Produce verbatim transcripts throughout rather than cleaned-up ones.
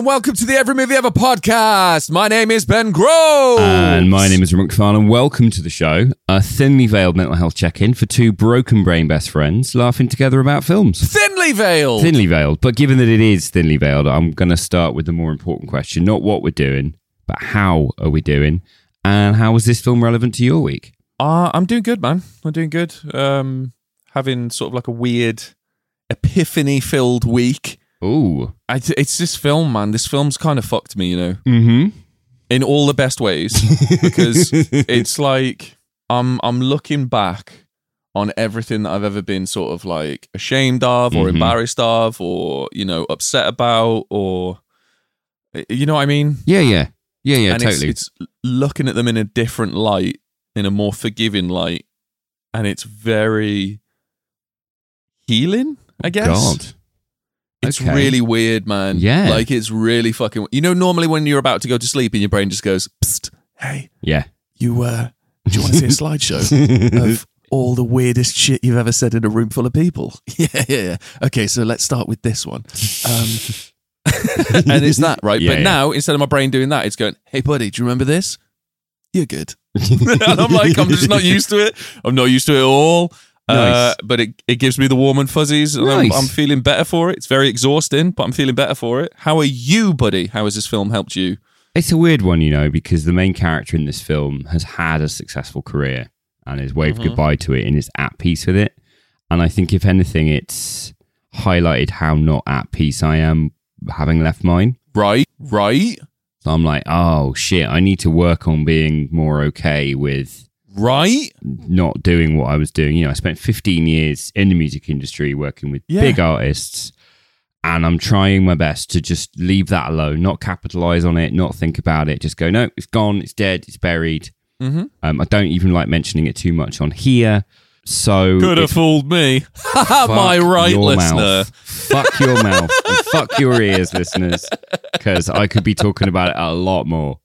and welcome to the Every Movie Ever podcast. My name is Ben Groves. And my name is Rick McFarlane. Welcome to the show. A thinly veiled mental health check-in for two broken brain best friends laughing together about films. Thinly veiled. Thinly veiled. But given that it is thinly veiled, I'm going to start with the more important question. Not what we're doing, but how are we doing? And how was this film relevant to your week? Uh, I'm doing good, man. I'm doing good. Um, having sort of like a weird epiphany-filled week. Ooh. I, it's this film, man. This film's kind of fucked me, you know, Mm-hmm. in all the best ways, because it's like I'm I'm looking back on everything that I've ever been sort of like ashamed of or Mhm. embarrassed of or, you know, upset about or, you know what I mean? Yeah, yeah. Yeah, yeah, and totally. it's, it's looking at them in a different light, in a more forgiving light, and it's very healing, I guess. God. It's Okay. really weird, man. Yeah. Like, it's really fucking... You know, normally when you're about to go to sleep and your brain just goes, psst, hey, Yeah. you, uh, do you want to see a slideshow of all the weirdest shit you've ever said in a room full of people? Yeah, yeah, yeah. Okay, so let's start with this one. Um, and it's that, right? Yeah, but yeah. now, instead of my brain doing that, it's going, hey, buddy, do you remember this? You're good. And I'm like, I'm just not used to it. I'm not used to it at all. Uh, Nice. but it, it gives me the warm and fuzzies, and Nice. I'm, I'm feeling better for it. It's very exhausting, but I'm feeling better for it. How are you, buddy? How has this film helped you? It's a weird one, you know, because the main character in this film has had a successful career and has waved Mhm. goodbye to it and is at peace with it. And I think, if anything, it's highlighted how not at peace I am having left mine. Right, right, So I'm like, oh, shit, I need to work on being more okay with right. not doing what I was doing. You know, I spent fifteen years in the music industry working with Yeah. big artists, and I'm trying my best to just leave that alone, not capitalize on it, not think about it, just go, no, it's gone, it's dead, it's buried. Mm-hmm. Um, I don't even like mentioning it too much on here. So Could have if- fooled me. fuck My right your listener. mouth. Fuck your mouth and fuck your ears, listeners, because I could be talking about it a lot more.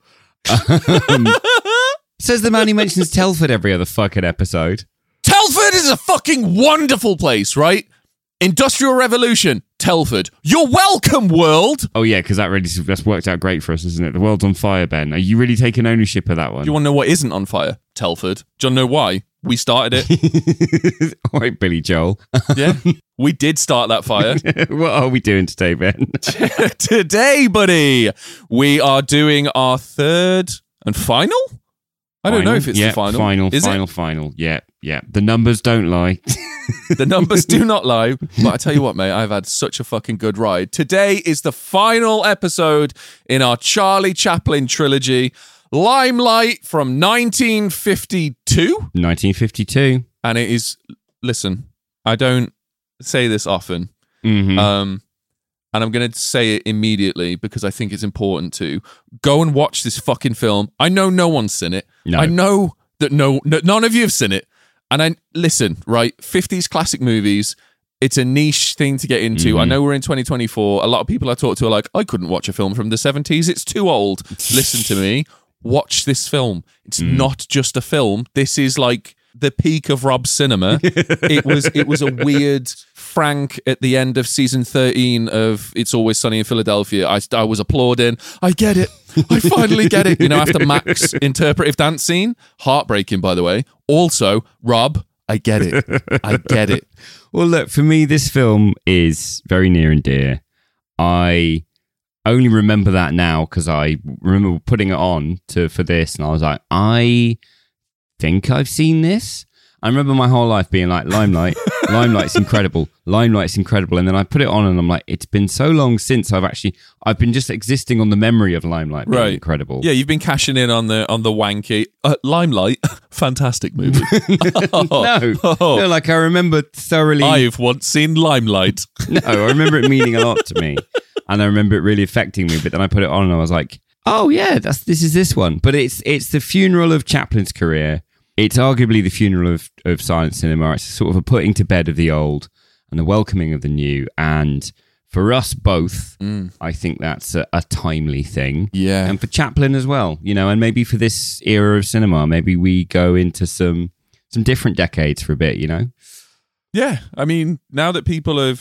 Um, says the man who mentions Telford every other fucking episode. Telford is a fucking wonderful place, right? Industrial Revolution, Telford. You're welcome, world. Oh yeah, because that really that's worked out great for us, isn't it? The world's on fire, Ben. Are you really taking ownership of that one? Do you want to know what isn't on fire? Telford. Do you want to know why? We started it. All right, Billy Joel. Yeah. We did start that fire. What are we doing today, Ben? Today, buddy, we are doing our third and final? I don't know if it's yeah, the final. Final, Is final, final. Yeah, yeah. The numbers don't lie. it? The numbers do not lie. But I tell you what, mate, I've had such a fucking good ride. Today is the final episode in our Charlie Chaplin trilogy, Limelight from nineteen fifty-two. nineteen fifty-two. And it is, listen, I don't say this often. Mm-hmm. Um, and I'm going to say it immediately because I think it's important to go and watch this fucking film. I know no one's seen it. No. I know that no, no, none of you have seen it. And I listen, right? fifties classic movies. It's a niche thing to get into. Mhm. I know we're in twenty twenty-four. A lot of people I talk to are like, I couldn't watch a film from the seventies. It's too old. Listen to me. Watch this film. It's Mm. not just a film. This is like the peak of Rob cinema. it was it was a weird Frank at the end of season thirteen of It's Always Sunny in Philadelphia. I, I was applauding. I get it. I finally get it. You know, after Mac's interpretive dance scene. Heartbreaking, by the way. Also, Rob, I get it. I get it. Well, look, for me, this film is very near and dear. I only remember that now because I remember putting it on to for this, and I was like, I think I've seen this. I remember my whole life being like, Limelight, Limelight's incredible, Limelight's incredible. And then I put it on and I'm like, it's been so long since I've actually, I've been just existing on the memory of Limelight being Right. incredible. Yeah, you've been cashing in on the on the wanky uh, Limelight. Fantastic movie. no, Oh. no, like I remember thoroughly. I've once seen Limelight. No, I remember it meaning a lot to me. And I remember it really affecting me. But then I put it on and I was like, oh yeah, that's this is this one. But it's it's the funeral of Chaplin's career. It's arguably the funeral of, of silent cinema. It's sort of a putting to bed of the old and the welcoming of the new. And for us both, Mm. I think that's a, a timely thing. Yeah. And for Chaplin as well, you know, and maybe for this era of cinema, maybe we go into some some different decades for a bit, you know? Yeah, I mean, now that people have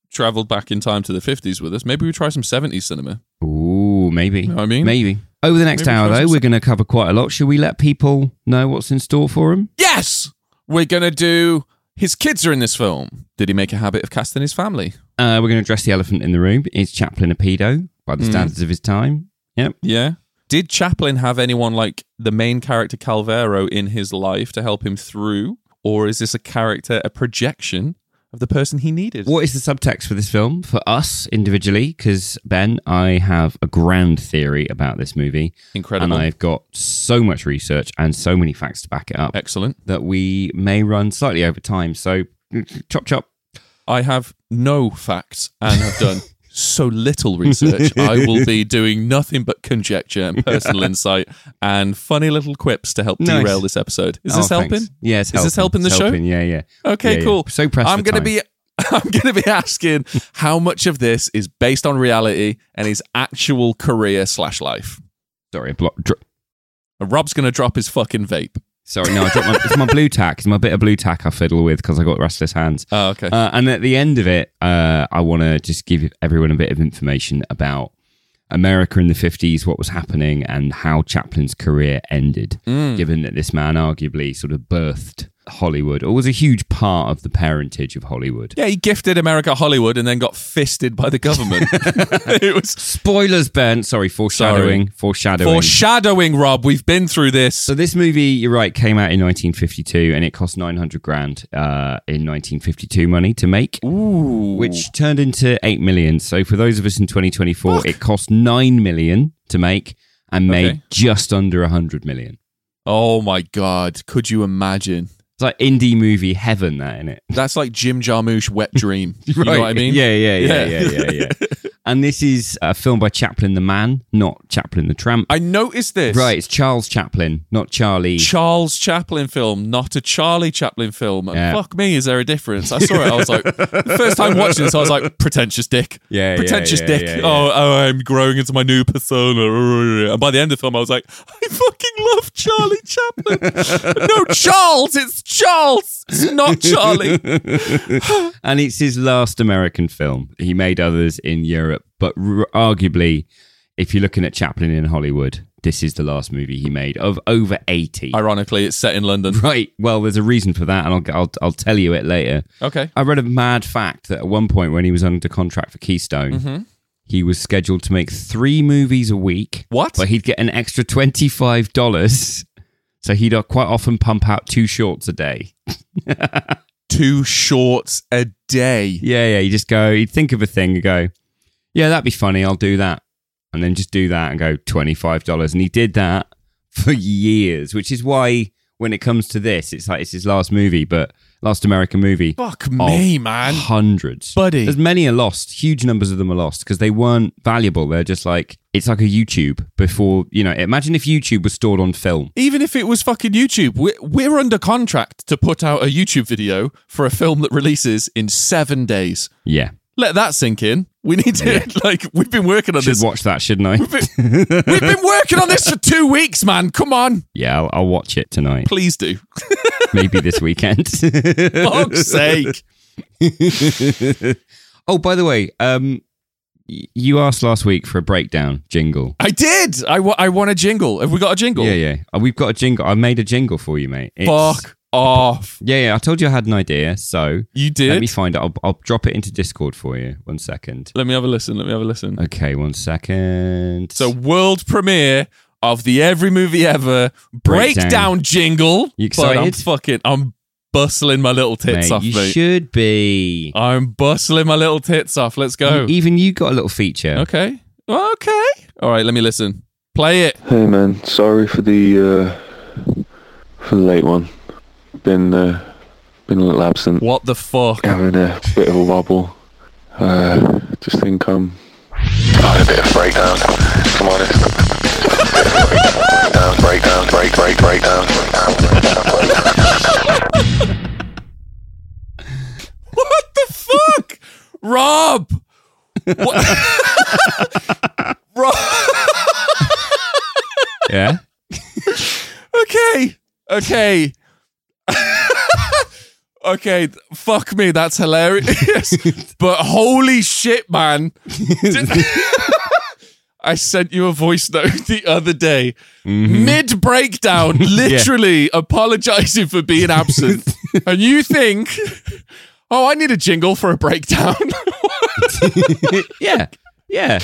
traveled back in time to the fifties with us. Maybe we try some seventies cinema. Ooh, maybe. You know what I mean? Maybe. Over the next Maybe hour, try though, some- we're going to cover quite a lot. Should we let people know what's in store for them? Yes! We're going to do... His kids are in this film. Did he make a habit of casting his family? Uh, we're going to address the elephant in the room. Is Chaplin a pedo by the Mm. standards of his time? Yep. Yeah. Did Chaplin have anyone like the main character Calvero in his life to help him through? Or is this a character, a projection of the person he needed? What is the subtext for this film for us individually? Because, Ben, I have a grand theory about this movie. Incredible. And I've got so much research and so many facts to back it up Excellent. that we may run slightly over time. So, chop, chop. I have no facts and have done so little research. I will be doing nothing but conjecture and personal insight and funny little quips to help Nice. derail this episode. Is Oh, this thanks. helping? Yeah, it's Is this helping the It's show? helping. Yeah, yeah. Okay, Yeah, yeah. cool. So pressed I'm for gonna time. be I'm gonna be asking how much of this is based on reality and his actual career slash life. Sorry, blo- dro- And Rob's gonna drop his fucking vape. Sorry, no, I dropped my, it's my blue tack. It's my bit of blue tack I fiddle with because I got restless hands. Oh, okay. Uh, and at the end of it, uh, I want to just give everyone a bit of information about America in the fifties, what was happening, and how Chaplin's career ended, Mm. given that this man arguably sort of birthed Hollywood, or was a huge part of the parentage of Hollywood. Yeah, he gifted America Hollywood and then got fisted by the government. It was Spoilers, Ben. Sorry, foreshadowing. Foreshadowing. foreshadowing, Rob. We've been through this. So this movie, you're right, came out in nineteen fifty-two, and it cost nine hundred grand uh, in nineteen fifty-two money to make, Ooh. which turned into eight million. So for those of us in twenty twenty-four, Fuck. it cost nine million to make and made Okay. just under one hundred million. Oh my God. Could you imagine? It's like indie movie heaven, that, in it. That's like Jim Jarmusch Wet Dream. You know what I mean? Yeah, yeah, yeah, Yeah. yeah, yeah, yeah. And this is a film by Chaplin the man, not Chaplin the tramp. I noticed this. Right, it's Charles Chaplin, not Charlie. Charles Chaplin film, not a Charlie Chaplin film. And Yeah. fuck me, is there a difference? I saw it, I was like, the first time watching this, I was like, pretentious dick. Yeah, yeah, Pretentious yeah, dick. yeah, yeah. Oh, oh, I'm growing into my new persona. And by the end of the film, I was like, I fucking love Charlie Chaplin. No, Charles, it's Charles. It's not Charlie. And it's his last American film. He made others in Europe, but r- arguably, if you're looking at Chaplin in Hollywood, this is the last movie he made of over eighty. Ironically, it's set in London. Right. Well, there's a reason for that, and I'll, I'll I'll tell you it later. Okay. I read a mad fact that at one point when he was under contract for Keystone, Mm-hmm. he was scheduled to make three movies a week. What? But he'd get an extra twenty-five dollars. So he'd uh, quite often pump out two shorts a day. Two shorts a day. Yeah, yeah. You just go, you'd think of a thing and go, yeah, that'd be funny. I'll do that. And then just do that and go twenty-five dollars. And he did that for years, which is why when it comes to this, it's like it's his last movie, but last American movie. Fuck me, man. Hundreds. Buddy. There's many are lost. Huge numbers of them are lost because they weren't valuable. They're just like, it's like a YouTube before, you know, imagine if YouTube was stored on film. Even if it was fucking YouTube, we're, we're under contract to put out a YouTube video for a film that releases in seven days. Yeah. Let that sink in. We need to, Yeah. like, we've been working on Should this. watch that, shouldn't I? We've been working on this for two weeks, man. Come on. Yeah, I'll, I'll watch it tonight. Please do. Maybe this weekend. Fuck's sake. Oh, by the way, um, y- you asked last week for a breakdown jingle. I did. I, wa- I want a jingle. Have we got a jingle? Yeah, yeah. Uh, We've got a jingle. I made a jingle for you, mate. It's- Fuck off. Yeah, yeah. I told you I had an idea, so You did? let me find it. I'll, I'll drop it into Discord for you. One second. Let me have a listen. Let me have a listen. Okay, one second. So, world premiere of the Every Movie Ever breakdown, Breakdown. jingle. You But I'm excited? fucking, I'm bustling my little tits mate, off, you mate. should be. I'm bustling my little tits off. Let's go. Even you got a little feature. Okay. Okay. All right, let me listen. Play it. Hey man, sorry for the uh, for the late one. Been uh, been a little absent, What the fuck? having a bit of a wobble. Uh, just think I'm had a bit of breakdown. If I'm honest. Breakdown, breakdown, break, break, breakdown. What the fuck? Rob! What? Rob! Yeah. Okay. Okay. Okay, fuck me, that's hilarious. But holy shit, man. I sent you a voice note the other day, mm-hmm. mid breakdown, literally yeah. apologizing for being absent. And you think, oh, I need a jingle for a breakdown. yeah, yeah.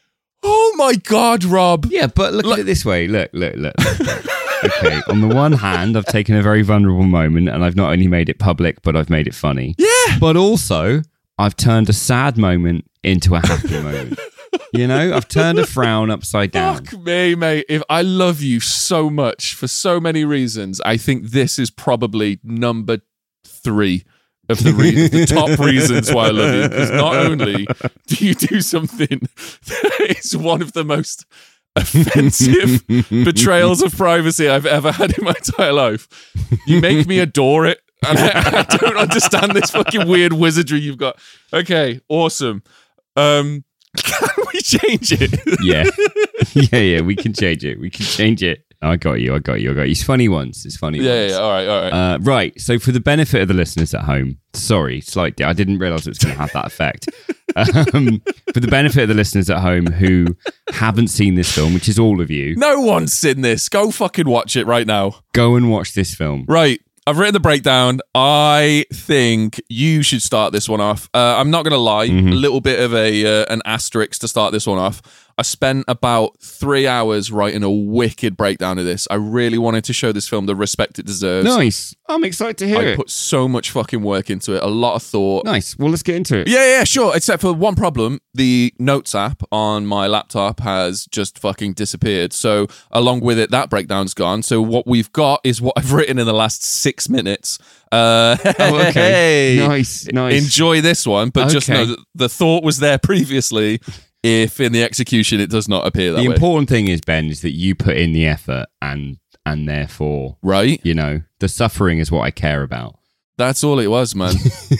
Oh my God, Rob. Yeah, but look like- at it this way. Look, look, look. look. Okay, on the one hand, I've taken a very vulnerable moment and I've not only made it public, but I've made it funny. Yeah. But also, I've turned a sad moment into a happy moment. You know, I've turned a frown upside down. Fuck me, mate. If I love you so much for so many reasons, I think this is probably number three of the, re- the top reasons why I love you. Because not only do you do something that is one of the most offensive betrayals of privacy I've ever had in my entire life, you make me adore it. And I, I don't understand this fucking weird wizardry you've got. Okay, awesome. Um... Can we change it? yeah. Yeah, yeah, we can change it. We can change it. I got you, I got you, I got you. It's funny ones. It's funny yeah, ones. Yeah, all right, all right. Uh, right, so for the benefit of the listeners at home, sorry, slightly, I didn't realise it was going to have that effect. Um, for the benefit of the listeners at home who haven't seen this film, which is all of you. No one's seen this. Go fucking watch it right now. Go and watch this film. Right. I've written the breakdown. I think you should start this one off. Uh, I'm not going to lie, mm-hmm. a little bit of a uh, an asterisk to start this one off. I spent about three hours writing a wicked breakdown of this. I really wanted to show this film the respect it deserves. Nice. I'm excited to hear I it. I put so much fucking work into it, a lot of thought. Nice. Well, let's get into it. Yeah, yeah, sure. Except for one problem. The Notes app on my laptop has just fucking disappeared. So along with it, that breakdown's gone. So what we've got is what I've written in the last six minutes. Uh, oh, okay. Hey, nice, nice. Enjoy this one, but okay. just know that the thought was there previously. If in the execution it does not appear that the way. The important thing is, Ben, is that you put in the effort and and therefore, right? You know, the suffering is what I care about. That's all it was, man.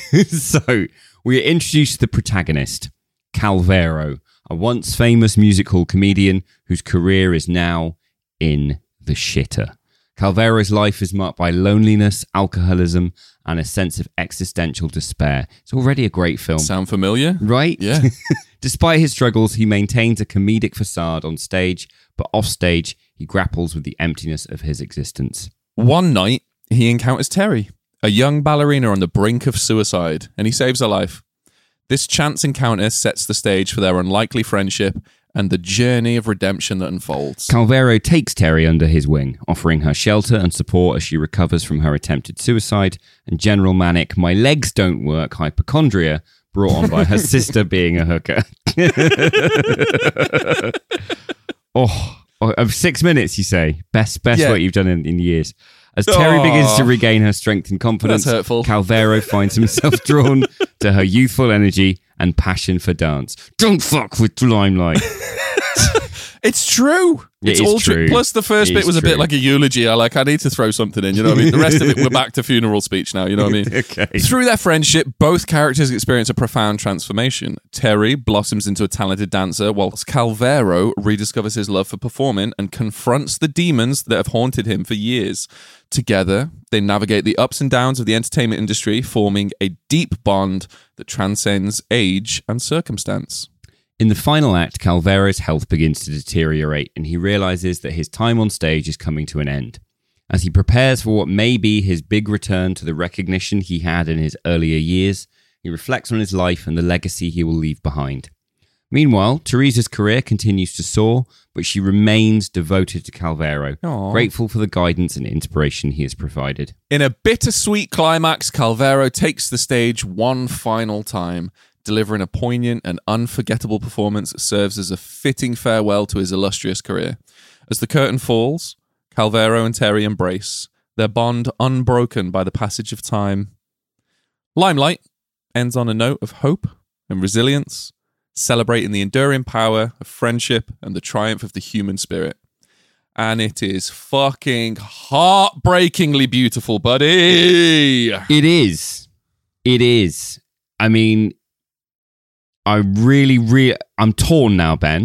So we are introduced to the protagonist, Calvero, a once famous musical comedian whose career is now in the shitter. Calvero's life is marked by loneliness, alcoholism, and a sense of existential despair. It's already a great film. Sound familiar? Right? Yeah. Despite his struggles, he maintains a comedic facade on stage, but off stage, he grapples with the emptiness of his existence. One night, he encounters Terry, a young ballerina on the brink of suicide, and he saves her life. This chance encounter sets the stage for their unlikely friendship and the journey of redemption that unfolds. Calvero takes Terry under his wing, offering her shelter and support as she recovers from her attempted suicide and general manic, my legs don't work hypochondria, brought on by her sister being a hooker. oh, oh, of six minutes, you say? Best best yeah. work you've done in, in years. As Terry oh, begins to regain her strength and confidence, Calvero finds himself drawn to her youthful energy and passion for dance. Don't fuck with the limelight. It's true. It's it all true. true. Plus, the first it bit was true. a bit like a eulogy. I like, I need to throw something in, you know what I mean? The rest of it, we're back to funeral speech now, you know what I mean? Okay. Through their friendship, both characters experience a profound transformation. Terry blossoms into a talented dancer, whilst Calvero rediscovers his love for performing and confronts the demons that have haunted him for years. Together, they navigate the ups and downs of the entertainment industry, forming a deep bond that transcends age and circumstance. In the final act, Calvero's health begins to deteriorate and he realizes that his time on stage is coming to an end. As he prepares for what may be his big return to the recognition he had in his earlier years, he reflects on his life and the legacy he will leave behind. Meanwhile, Teresa's career continues to soar, but she remains devoted to Calvero, Aww. grateful for the guidance and inspiration he has provided. In a bittersweet climax, Calvero takes the stage one final time, delivering a poignant and unforgettable performance that serves as a fitting farewell to his illustrious career. As the curtain falls, Calvero and Terry embrace, their bond unbroken by the passage of time. Limelight ends on a note of hope and resilience, celebrating the enduring power of friendship and the triumph of the human spirit. And it is fucking heartbreakingly beautiful, buddy. It is. It is. I mean, I really, really, I'm torn now, Ben,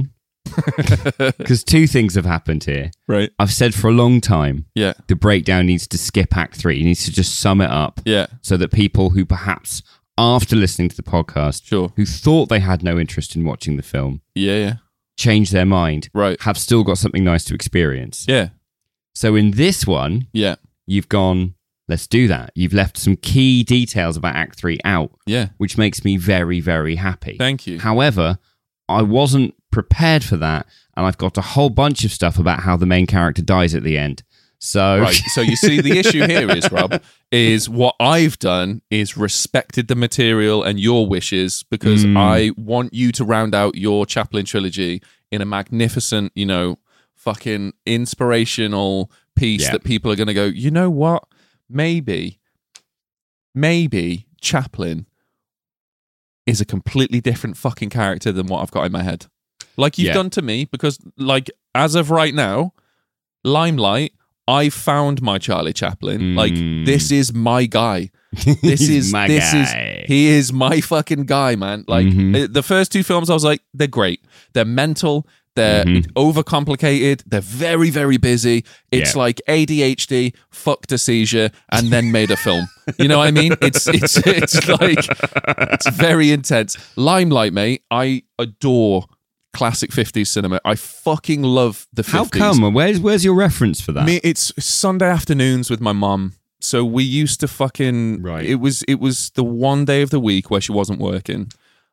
Because two things have happened here. Right. I've said for a long time, Yeah. the breakdown needs to skip act three. He needs to just sum it up. Yeah. So that people who perhaps, after listening to the podcast, Sure. who thought they had no interest in watching the film, Yeah. Yeah. change their mind, Right. have still got something nice to experience. Yeah. So in this one, Yeah. you've gone, let's do that. You've left some key details about act three out, Yeah. which makes me very, very happy. Thank you. However, I wasn't prepared for that, and I've got a whole bunch of stuff about how the main character dies at the end. So, Right. So you see, the issue here is, Rob, is what I've done is respected the material and your wishes because Mm. I want you to round out your Chaplin trilogy in a magnificent, you know, fucking inspirational piece Yeah. that people are going to go, you know what? Maybe, maybe Chaplin is a completely different fucking character than what I've got in my head. Like you've Yeah. done to me, because like as of right now, Limelight, I found my Charlie Chaplin. Like Mm. this is my guy. This He's is my this guy. is he is my fucking guy, man. Like Mhm. uh, the first two films, I was like, they're great. They're mental. They're Mhm. overcomplicated. They're very, very busy. It's Yeah. like A D H D, fucked a seizure, and then made a film. You know what I mean? It's it's it's like it's very intense. Limelight, mate. I adore classic fifties cinema. I fucking love the fifties. How come? Where's where's your reference for that? Me, it's Sunday afternoons with my mum. So we used to fucking. Right. It was it was the one day of the week where she wasn't working.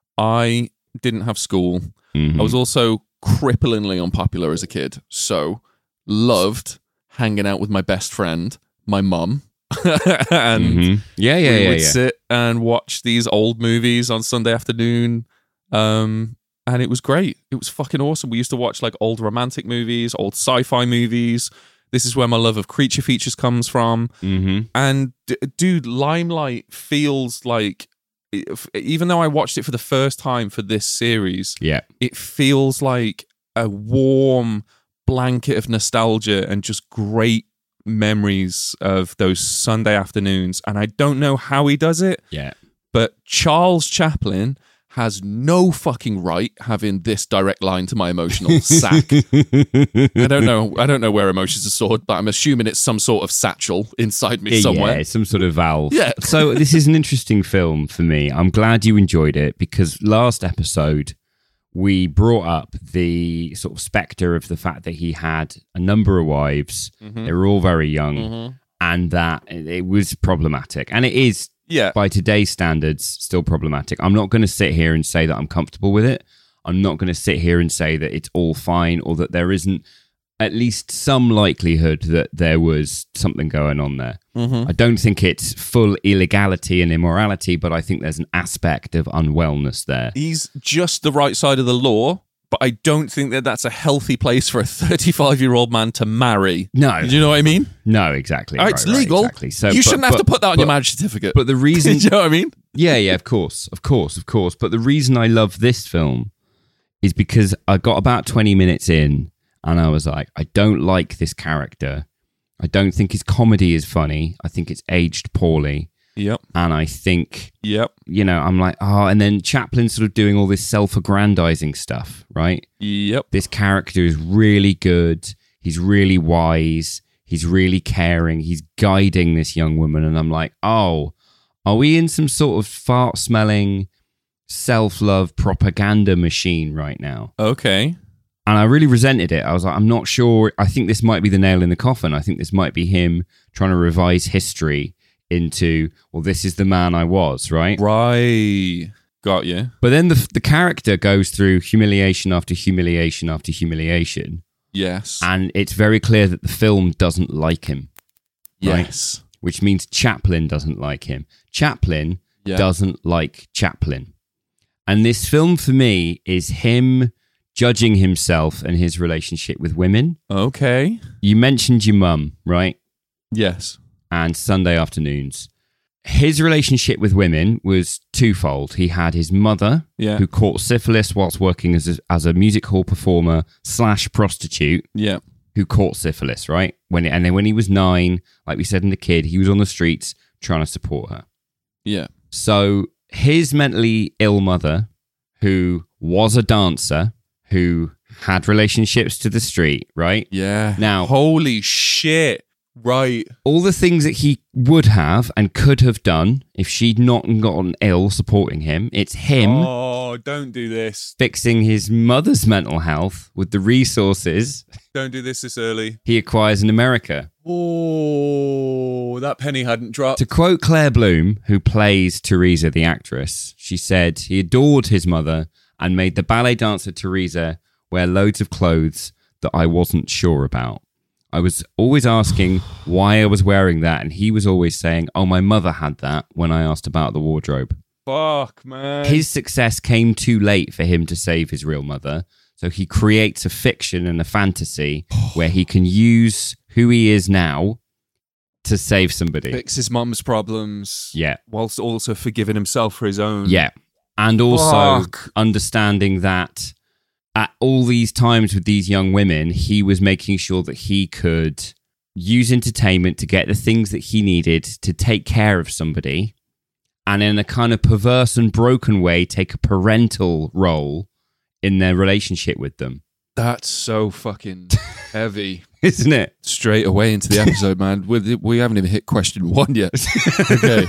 I didn't have school. Mhm. I was also cripplingly unpopular as a kid. So loved hanging out with my best friend, my mum, and Mhm. yeah, yeah, we yeah, would yeah. sit and watch these old movies on Sunday afternoon. Um, and it was great. It was fucking awesome. We used to watch like old romantic movies, old sci-fi movies. This is where my love of creature features comes from. Mhm. And d- dude, Limelight feels like, if- even though I watched it for the first time for this series, Yeah. it feels like a warm blanket of nostalgia and just great memories of those Sunday afternoons. And I don't know how he does it, Yeah. but Charles Chaplin has no fucking right having this direct line to my emotional sack. I don't know. I don't know where emotions are stored, but I'm assuming it's some sort of satchel inside me somewhere. Yeah, it's some sort of valve. Yeah. So this is an interesting film for me. I'm glad you enjoyed it because last episode we brought up the sort of spectre of the fact that he had a number of wives. Mhm. They were all very young, Mhm. and that it was problematic. And it is, Yeah. by today's standards, still problematic. I'm not going to sit here and say that I'm comfortable with it. I'm not going to sit here and say that it's all fine or that there isn't at least some likelihood that there was something going on there. Mhm. I don't think it's full illegality and immorality, but I think there's an aspect of unwellness there. He's just the right side of the law, but I don't think that that's a healthy place for a thirty-five-year-old man to marry. No. Do you know what I mean? No, exactly. Oh, Right, it's right, legal. exactly. So, you but- shouldn't have but- to put that on but- your marriage certificate. But the reason... Do you know what I mean? Yeah, yeah, of course, of course, of course. But the reason I love this film is because I got about twenty minutes in and I was like, I don't like this character. I don't think his comedy is funny. I think it's aged poorly. Yep. And I think, Yep. you know, I'm like, oh, and then Chaplin's sort of doing all this self-aggrandizing stuff, right? Yep. This character is really good. He's really wise. He's really caring. He's guiding this young woman. And I'm like, oh, are we in some sort of fart-smelling self-love propaganda machine right now? Okay. And I really resented it. I was like, I'm not sure. I think this might be the nail in the coffin. I think this might be him trying to revise history into, well, this is the man I was, right? Right. Got you. But then the the character goes through humiliation after humiliation after humiliation. Yes. And it's very clear that the film doesn't like him, right? Yes. Which means Chaplin doesn't like him. Chaplin Yeah. doesn't like Chaplin. And this film for me is him judging himself and his relationship with women. Okay. You mentioned your mum, right? Yes. And Sunday afternoons. His relationship with women was twofold. He had his mother, Yeah. who caught syphilis whilst working as a, as a music hall performer slash prostitute, Yeah. who caught syphilis, right? When and then when he was nine, like we said in The Kid, he was on the streets trying to support her. Yeah. So his mentally ill mother, who was a dancer, who had relationships to the street, right? Yeah. Now- holy shit. Right. All the things that he would have and could have done if she'd not gotten ill supporting him, it's him Oh, don't do this. fixing his mother's mental health with the resources Don't do this this early. he acquires in America. Oh, that penny hadn't dropped. To quote Claire Bloom, who plays Teresa, the actress, she said he adored his mother and made the ballet dancer Teresa wear loads of clothes that I wasn't sure about. I was always asking why I was wearing that, and he was always saying, oh, my mother had that, when I asked about the wardrobe. Fuck, man. His success came too late for him to save his real mother, so he creates a fiction and a fantasy where he can use who he is now to save somebody. Fix his mum's problems. Yeah. Whilst also forgiving himself for his own. Yeah. And also Fuck. understanding that at all these times with these young women, he was making sure that he could use entertainment to get the things that he needed to take care of somebody, and in a kind of perverse and broken way, take a parental role in their relationship with them. That's so fucking heavy. Isn't it? Straight away into the episode, man. We, we haven't even hit question one yet. Okay.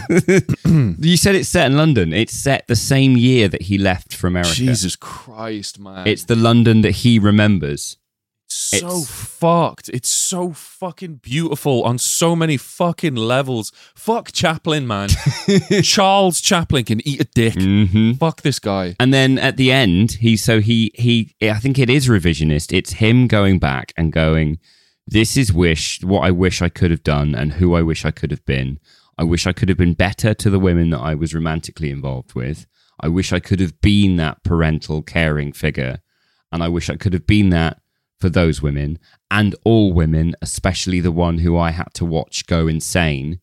You said it's set in London. It's set the same year that he left for America. Jesus Christ, man. It's the London that he remembers. so it's- fucked. It's so fucking beautiful on so many fucking levels. Fuck Chaplin, man. Charles Chaplin can eat a dick. Mm-hmm. Fuck this guy. And then at the end, he so he he I think it is revisionist. It's him going back and going, this is wish what I wish I could have done and who I wish I could have been. I wish I could have been better to the women that I was romantically involved with. I wish I could have been that parental caring figure. And I wish I could have been that for those women and all women, especially the one who I had to watch go insane.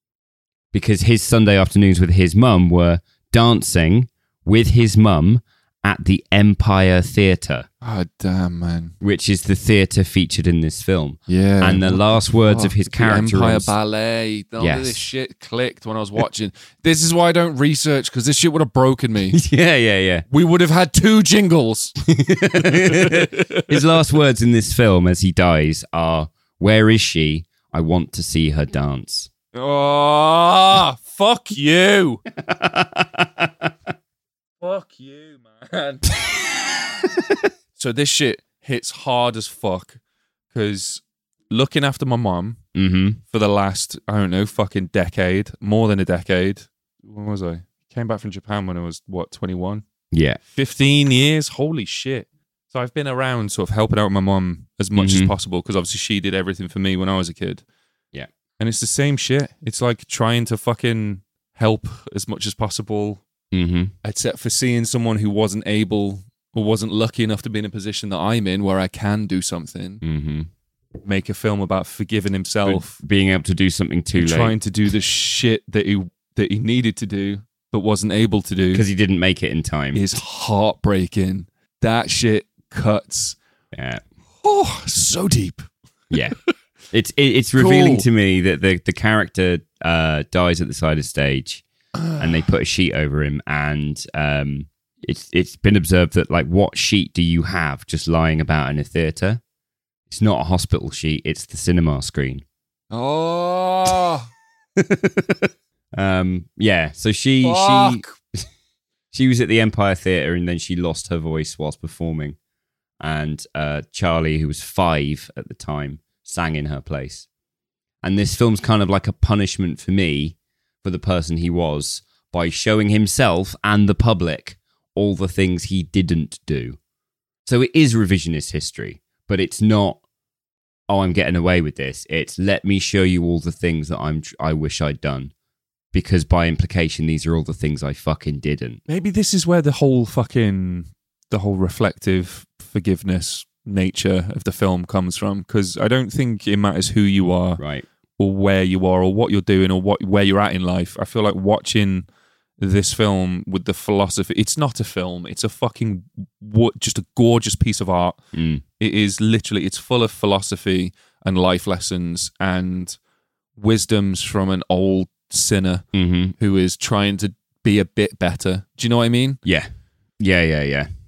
Because his Sunday afternoons with his mum were dancing with his mum at the Empire Theatre, God damn, man. which is the theatre featured in this film. Yeah. And the last words of his The character Empire on- Ballet. All Yes. this shit clicked when I was watching. This is why I don't research, because this shit would have broken me. Yeah, yeah, yeah. We would have had two jingles. His last words in this film as he dies are, "Where is she? I want to see her dance." Oh, fuck you. Fuck you, man. So this shit hits hard as fuck, because looking after my mum Mm-hmm. for the last, I don't know, fucking decade, more than a decade. When was I? Came back from Japan when I was, what, twenty-one? Yeah. fifteen years? Holy shit. So I've been around sort of helping out my mum as much Mhm. as possible, because obviously she did everything for me when I was a kid. Yeah. And it's the same shit. It's like trying to fucking help as much as possible, Mm-hmm. except for seeing someone who wasn't able or wasn't lucky enough to be in a position that I'm in where I can do something. Mm-hmm. Make a film about forgiving himself, Being able to do something too and late trying to do the shit that he that he needed to do but wasn't able to do because he didn't make it in time. is heartbreaking. That shit cuts. Yeah. Oh, so deep. Yeah. It's it, it's revealing Cool. to me that the the character uh, dies at the side of stage, and they put a sheet over him, and um, it's it's been observed that like what sheet do you have just lying about in a theatre? It's not a hospital sheet; it's the cinema screen. Oh, Um, yeah. So she fuck. she she was at the Empire Theatre, and then she lost her voice whilst performing, and uh, Charlie, who was five at the time, sang in her place. And this film's kind of like a punishment for me, for the person he was, by showing himself and the public all the things he didn't do. So it is revisionist history, but it's not, oh, I'm getting away with this. It's let me show you all the things that I'm I wish I'd done. Because by implication, these are all the things I fucking didn't. Maybe this is where the whole fucking the whole reflective forgiveness nature of the film comes from, because I don't think it matters who you are Right. or where you are or what you're doing or what where you're at in life. I feel like watching this film with the philosophy, it's not a film, it's a fucking wo- just a gorgeous piece of art. Mm. It is literally, it's full of philosophy and life lessons and wisdoms from an old sinner Mm-hmm. who is trying to be a bit better. Do you know what I mean? Yeah. Yeah, yeah, yeah.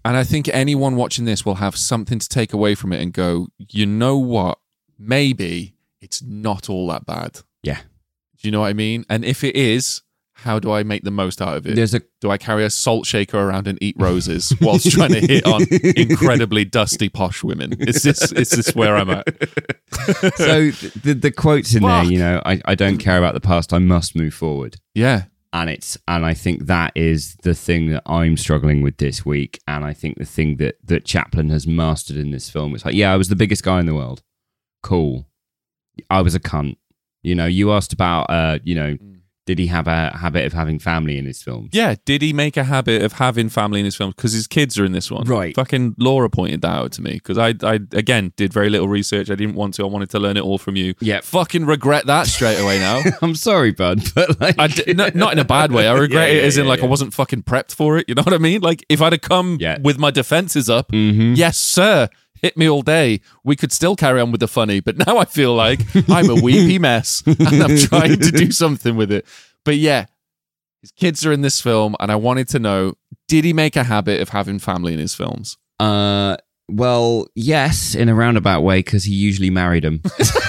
And I think anyone watching this will have something to take away from it and go, you know what? Maybe it's not all that bad. Yeah. Do you know what I mean? And if it is, how do I make the most out of it? There's a Do I carry a salt shaker around and eat roses whilst trying to hit on incredibly dusty posh women? Is this is this where I'm at? so the the quotes in Fuck. there, you know, I, I don't care about the past, I must move forward. Yeah. And it's and I think that is the thing that I'm struggling with this week. And I think the thing that that Chaplin has mastered in this film is like, yeah, I was the biggest guy in the world. Cool. I was a cunt. You know, you asked about uh, you know, did he have a habit of having family in his films? Yeah. Did he make a habit of having family in his films? Because his kids are in this one. Right. Fucking Laura pointed that out to me because I, I, again, did very little research. I didn't want to. I wanted to learn it all from you. Yeah. Fucking regret that straight away now. I'm sorry, bud, but like... I d- no, not in a bad way. I regret Yeah, it yeah, as in yeah, like yeah. I wasn't fucking prepped for it. You know what I mean? Like if I'd have come Yeah. with my defenses up, Mhm. yes, sir. Hit me all day. We could still carry on with the funny, but now I feel like I'm a weepy mess and I'm trying to do something with it. But yeah, his kids are in this film, and I wanted to know: did he make a habit of having family in his films? Uh, well, yes, in a roundabout way, because he usually married them.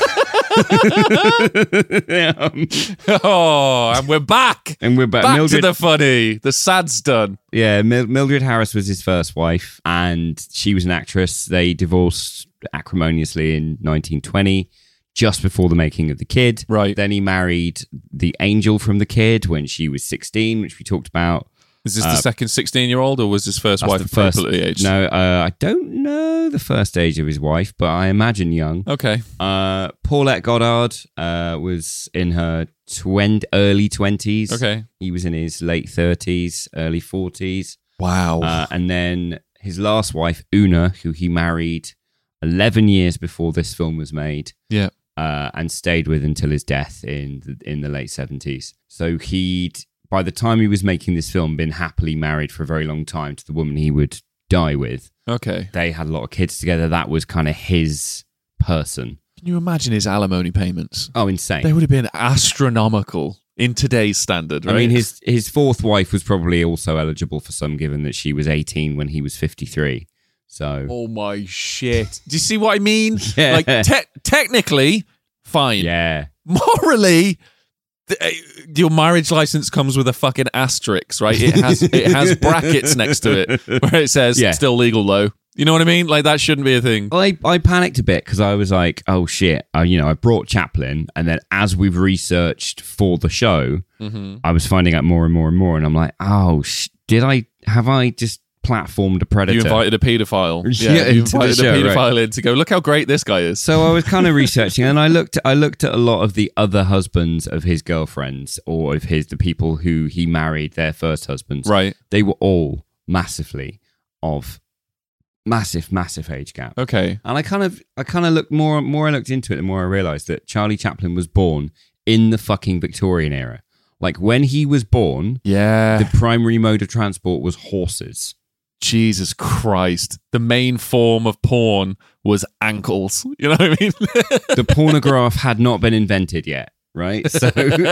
um, Oh, and we're back. and we're back. Back Mildred, to the funny. The sad's done. yeah, Mil- Mildred Harris was his first wife, and she was an actress. They divorced acrimoniously in nineteen twenty, just before the making of The Kid. Right. Then he married the angel from The Kid when she was sixteen, which we talked about. Is this Uh, the second sixteen-year-old, or was his first That's wife the first. appropriately aged? No, uh, I don't know the first age of his wife, but I imagine young. Okay. Uh, Paulette Goddard uh, was in her twen- early twenties. Okay. He was in his late thirties, early forties. Wow. Uh, and then his last wife, Una, who he married eleven years before this film was made, yeah. uh, and stayed with until his death in the, in the late seventies. So he'd, by the time he was making this film, been happily married for a very long time to the woman he would die with. Okay. They had a lot of kids together. That was kind of his person. Can you imagine his alimony payments? Oh, insane. They would have been astronomical in today's standard, right? I mean, his his fourth wife was probably also eligible for some, given that she was eighteen when he was fifty-three. So, Oh my shit. Do you see what I mean? Yeah. Like, te- technically, fine. yeah. Morally, th- uh, your marriage license comes with a fucking asterisk, right? It has it has brackets next to it where it says, Yeah. still legal though. You know what I mean? Like, that shouldn't be a thing. Well, I, I panicked a bit because I was like, oh shit. Uh, you know, I brought Chaplin, and then as we've researched for the show, Mm-hmm. I was finding out more and more and more. And I'm like, oh, sh- did I, have I just platformed a predator? You invited a paedophile. Yeah, Yeah, you into the invited show, a right. paedophile in to go, look how great this guy is. So I was kind of researching, and I looked. I looked at a lot of the other husbands of his girlfriends, or of his the people who he married, their first husbands. Right. They were all massively of massive, massive age gap. Okay. And I kind of, I kind of looked more, more I looked into it, the more I realized that Charlie Chaplin was born in the fucking Victorian era. Like when he was born, Yeah. the primary mode of transport was horses. Jesus Christ. The main form of porn was ankles. You know what I mean? The pornograph had not been invented yet, right? So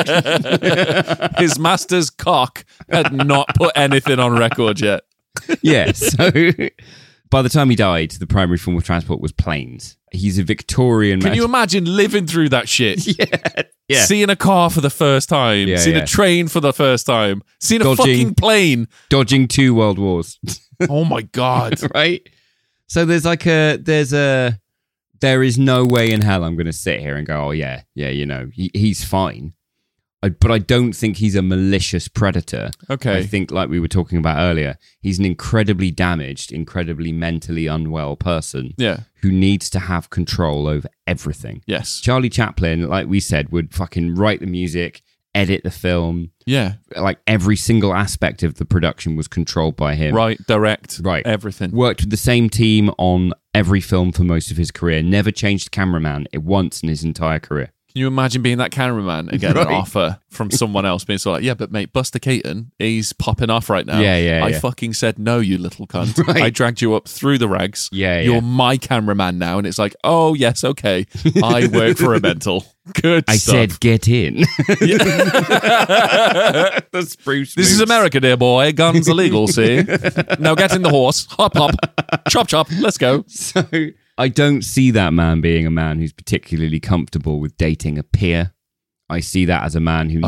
His master's cock had not put anything on record yet. yeah. So by the time he died, the primary form of transport was planes. He's a Victorian. Can you imagine living through that shit? yeah. Yeah. Seeing a car for the first time, Yeah, seeing yeah. a train for the first time, seeing a Dodging. fucking plane. Dodging two world wars. Oh my God. Right? So there's like a, there's a, there is no way in hell I'm going to sit here and go, oh yeah, yeah, you know, he, he's fine. I, but I don't think he's a malicious predator. Okay. I think, like we were talking about earlier, he's an incredibly damaged, incredibly mentally unwell person Yeah. who needs to have control over everything. Yes. Charlie Chaplin, like we said, would fucking write the music, edit the film. Yeah. Like every single aspect of the production was controlled by him. Right. Direct. Right. Everything. Worked with the same team on every film for most of his career. Never changed cameraman once in his entire career. Can you imagine being that cameraman and getting Right. an offer from someone else being sort of like, yeah, but mate, Buster Keaton, he's popping off right now. Yeah, yeah, I yeah. fucking said no, you little cunt. Right. I dragged you up through the rags. Yeah, You're yeah. my cameraman now. And it's like, oh, yes, okay. I work for a mental. Good I stuff. said get in. That's Bruce. This is Moose. America, dear boy. Guns illegal, see? Now get in the horse. Hop, hop. Chop, chop. Let's go. So I don't see that man being a man who's particularly comfortable with dating a peer. I see that as a man who needs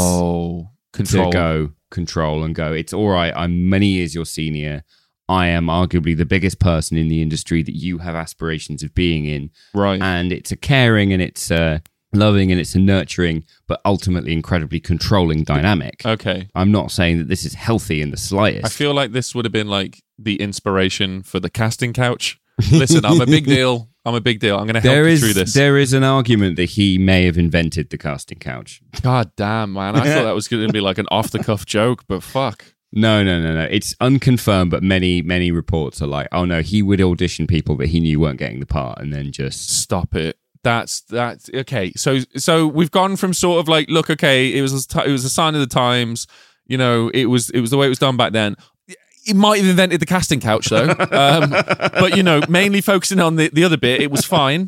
Oh, control. to go, control and go. It's all right. I'm many years your senior. I am arguably the biggest person in the industry that you have aspirations of being in. Right. And it's a caring and it's a loving and it's a nurturing, but ultimately incredibly controlling dynamic. Okay. I'm not saying that this is healthy in the slightest. I feel like this would have been like the inspiration for the casting couch. Listen, I'm a big deal. I'm a big deal. I'm going to help there you is, through this. There is an argument that he may have invented the casting couch. God damn, man. I thought that was going to be like an off-the-cuff joke, but fuck. No, no, no, no. It's unconfirmed, but many, many reports are like, oh no, he would audition people that he knew weren't getting the part and then just... Stop it. That's, that's, okay. So, so we've gone from sort of like, look, okay, it was, a, t- it was a sign of the times, you know, it was, it was the way it was done back then. He might have invented the casting couch though. Um, but, you know, mainly focusing on the, the other bit, it was fine.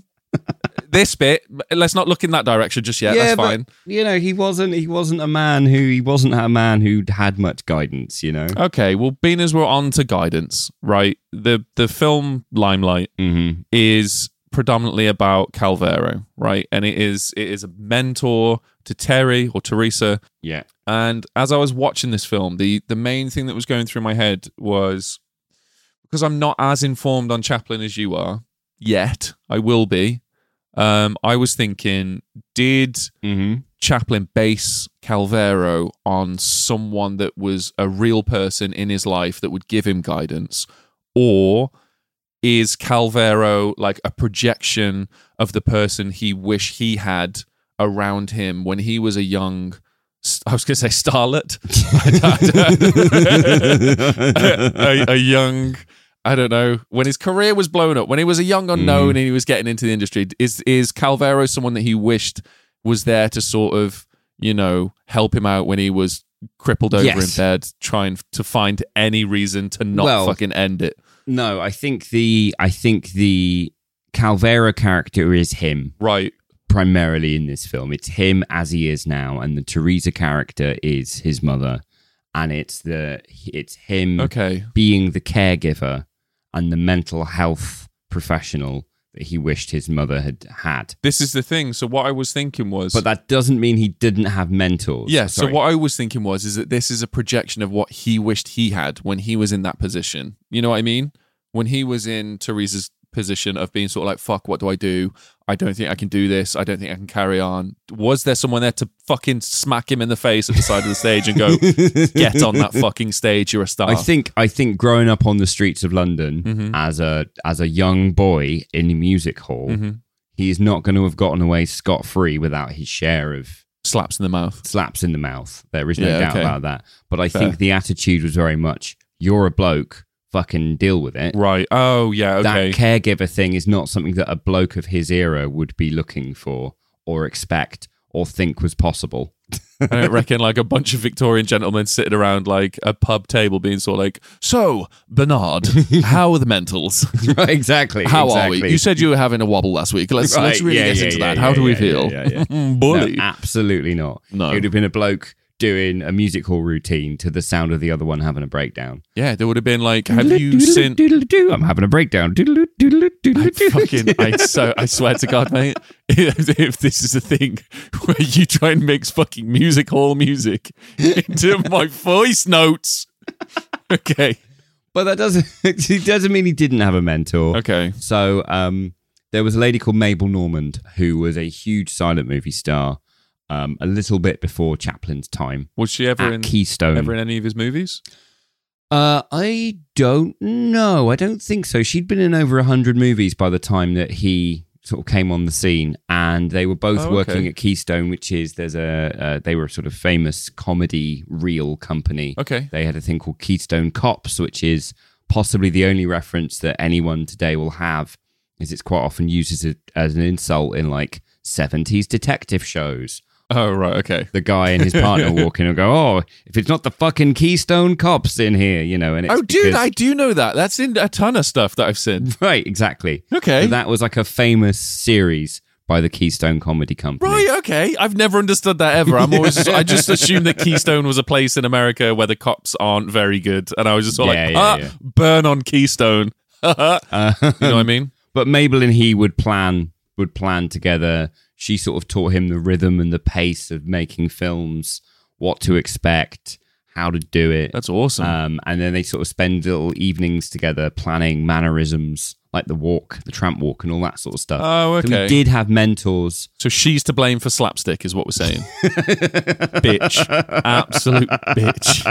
This bit, let's not look in that direction just yet. That's but, fine. You know, he wasn't. He wasn't a man who. He wasn't a man who had much guidance. You know. Okay, well, being as we're on to guidance, right? The the film Limelight Mm-hmm. is predominantly about Calvero, right? And it is it is a mentor to Terry or Teresa. Yeah. And as I was watching this film, the the main thing that was going through my head was, because I'm not as informed on Chaplin as you are yet, I will be. Um, I was thinking, did Mm-hmm. Chaplin base Calvero on someone that was a real person in his life that would give him guidance? Or is Calvero like a projection of the person he wished he had around him when he was a young, I was going to say starlet, a, a young... I don't know, when his career was blown up, when he was a young unknown Mm. and he was getting into the industry, is is Calvero someone that he wished was there to sort of, you know, help him out when he was crippled over Yes. in bed, trying to find any reason to not Well- fucking end it? No, I think the. I think the Calvera character is him Right. primarily in this film. It's him as he is now, and the Teresa character is his mother, and it's the. It's him Okay. being the caregiver and the mental health professional that he wished his mother had had. This is the thing. So what I was thinking was... But that doesn't mean he didn't have mentors. Yeah, so Sorry. what I was thinking was is that this is a projection of what he wished he had when he was in that position. You know what I mean? When he was in Teresa's position of being sort of like, fuck, what do I do? I don't think I can do this. I don't think I can carry on. Was there someone there to fucking smack him in the face at the side of the stage and go, get on that fucking stage, you're a star? I think I think growing up on the streets of London Mhm. as a as a young boy in a music hall, Mhm. he's not going to have gotten away scot free without his share of Slaps in the mouth. slaps in the mouth. There is no Yeah, doubt okay. about that. But I Fair. think the attitude was very much, you're a bloke, fucking deal with it. Right. Oh, yeah, okay. That caregiver thing is not something that a bloke of his era would be looking for or expect or think was possible. I don't reckon like a bunch of Victorian gentlemen sitting around like a pub table being sort of like, so, Bernard, how are the mentals? Right, exactly. How exactly. are we? You said you were having a wobble last week. Let's, let's Right, really yeah, get yeah, into yeah, that. yeah, How do we yeah, feel? yeah, yeah, yeah. Bully. No, absolutely not. No. It would have been a bloke doing a music hall routine to the sound of the other one having a breakdown. Yeah, there would have been like, have you seen... I'm having a breakdown. I fucking, I, so, I swear to God, mate, if, if this is a thing where you try and mix fucking music hall music into my voice notes. Okay. But that doesn't it doesn't mean he didn't have a mentor. Okay. So um, there was a lady called Mabel Normand who was a huge silent movie star um, a little bit before Chaplin's time Was she ever at in, Keystone. ever in any of his movies? Uh, I don't know. I don't think so. She'd been in over a hundred movies by the time that he sort of came on the scene, and they were both Oh, okay. working at Keystone, which is there's a uh, they were a sort of famous comedy reel company. Okay. They had a thing called Keystone Cops, which is possibly the only reference that anyone today will have, is it's quite often used as, a, as an insult in like seventies detective shows. Oh, right. Okay. The guy and his partner walk in and go, oh, if it's not the fucking Keystone Cops in here, you know. And it's Oh, dude, because- I do know that. That's in a ton of stuff that I've seen. Right, exactly. Okay. So that was like a famous series by the Keystone Comedy Company. Right, okay. I've never understood that ever. I'm always I just assumed that Keystone was a place in America where the cops aren't very good. And I was just all Yeah, like, yeah, ah, yeah. burn on Keystone. You know Uh, what I mean? But Mabel and he would plan would plan together. She sort of taught him the rhythm and the pace of making films, what to expect, how to do it. That's awesome. Um, and then they sort of spend little evenings together planning mannerisms, like the walk, the tramp walk, and all that sort of stuff. Oh, So okay. we did have mentors. So she's to blame for slapstick, is what we're saying. Bitch. Absolute bitch.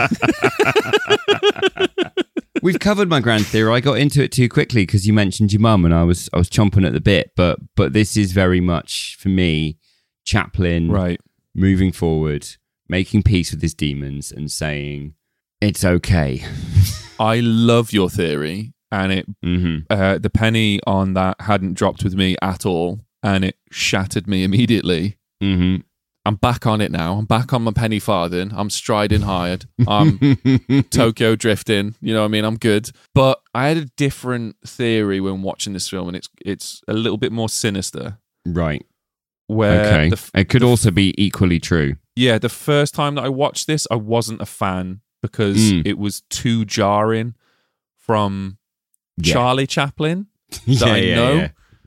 We've covered my grand theory. I got into it too quickly because you mentioned your mum, and I was I was chomping at the bit. But but this is very much for me, Chaplin Right. moving forward, making peace with his demons, and saying it's okay. I love your theory, and it hmm uh, the penny on that hadn't dropped with me at all, and it shattered me immediately. hmm I'm back on it now. I'm back on my penny farthing. I'm striding hard. I'm Tokyo drifting. You know what I mean? I'm good. But I had a different theory when watching this film, and it's it's a little bit more sinister. Right. Where Okay. the, f- It could also be equally true. yeah, the first time that I watched this, I wasn't a fan because Mm. it was too jarring from Yeah. Charlie Chaplin that yeah, I yeah, know. yeah.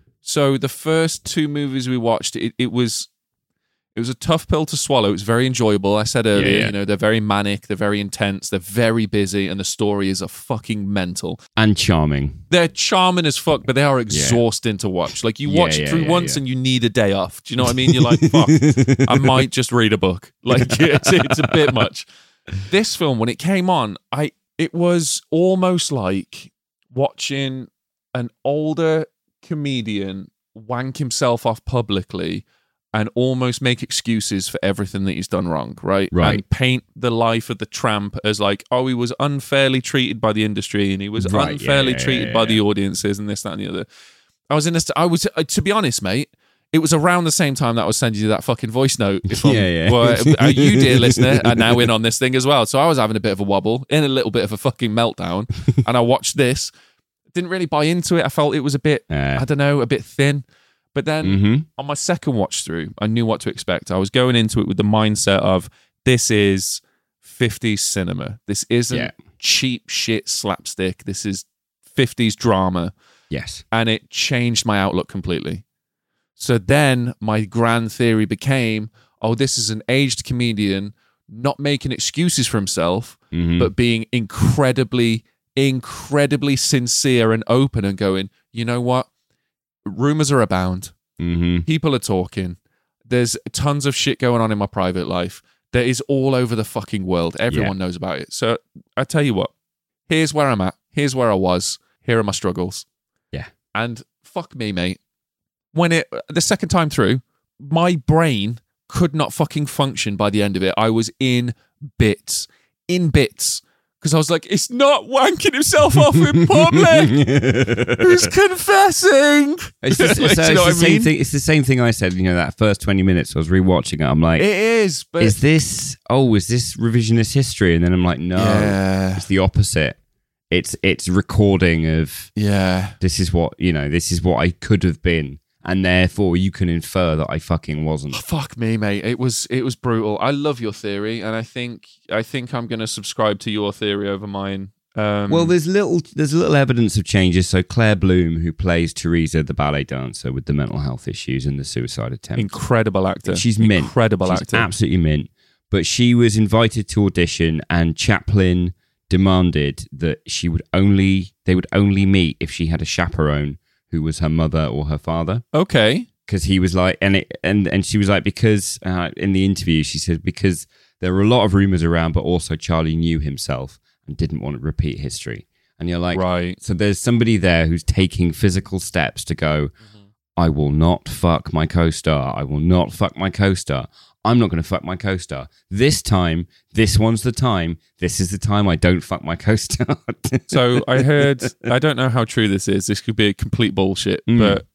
So the first two movies we watched, it, it was it was a tough pill to swallow. It was very enjoyable. I said earlier, Yeah, yeah. you know, they're very manic, they're very intense, they're very busy, and the story is a fucking mental. And charming. They're charming as fuck, but they are exhausting to watch. Like you Yeah, watch yeah, it through yeah, once yeah. and you need a day off. Do you know what I mean? You're like, fuck, I might just read a book. Like it's, it's a bit much. This film, when it came on, I it was almost like watching an older comedian wank himself off publicly and almost make excuses for everything that he's done wrong, right? Right. And paint the life of the tramp as like, oh, he was unfairly treated by the industry and he was Right, yeah, unfairly yeah, treated yeah, by yeah. the audiences and this, that, and the other. I was in this, I was, uh, to be honest, mate, it was around the same time that I was sending you that fucking voice note. If I'm, Yeah, yeah. Well, uh, you, dear listener, are now in on this thing as well. So I was having a bit of a wobble, in a little bit of a fucking meltdown. And I watched this. Didn't really buy into it. I felt it was a bit, Uh, I don't know, a bit thin. But then hmm on my second watch through, I knew what to expect. I was going into it with the mindset of this is fifties cinema. This isn't Yeah. cheap shit slapstick. This is fifties drama. Yes. And it changed my outlook completely. So then my grand theory became, oh, this is an aged comedian not making excuses for himself, Mhm. but being incredibly, incredibly sincere and open and going, you know what? Rumors are abound. hmm People are talking. There's tons of shit going on in my private life that is all over the fucking world. Everyone knows about it. So I tell you what, here's where I'm at. Here's where I was. Here are my struggles. Yeah. And fuck me, mate. When it, the second time through, my brain could not fucking function by the end of it. I was in bits. In bits. Because I was like, it's not wanking himself off in public. Who's confessing? It's, just, Do it's, you it's know what the I same mean? thing. It's the same thing I said. You know, that first twenty minutes, I was rewatching it. I'm like, It is, but is this? Oh, is this revisionist history? And then I'm like, no, yeah, it's the opposite. It's it's recording of yeah. this is what you know. This is what I could have been, and therefore you can infer that I fucking wasn't. Fuck me, mate. It was it was brutal. I love your theory, and I think I think I'm going to subscribe to your theory over mine. Um, Well, there's little there's little evidence of changes. So Claire Bloom, who plays Teresa, the ballet dancer with the mental health issues and the suicide attempt, incredible actor. she's mint. Incredible She's actor. absolutely mint. But she was invited to audition, and Chaplin demanded that she would only they would only meet if she had a chaperone who was her mother or her father. Okay. Because he was like, and it, and and she was like, because uh, in the interview she said because there were a lot of rumors around, but also Charlie knew himself and didn't want to repeat history. And you're like, Right. so there's somebody there who's taking physical steps to go, I will not fuck my co-star. I will not fuck my co-star. I'm not going to fuck my co-star. This time, this one's the time. This is the time I don't fuck my co-star. So I heard. I don't know how true this is. This could be a complete bullshit. Mm. But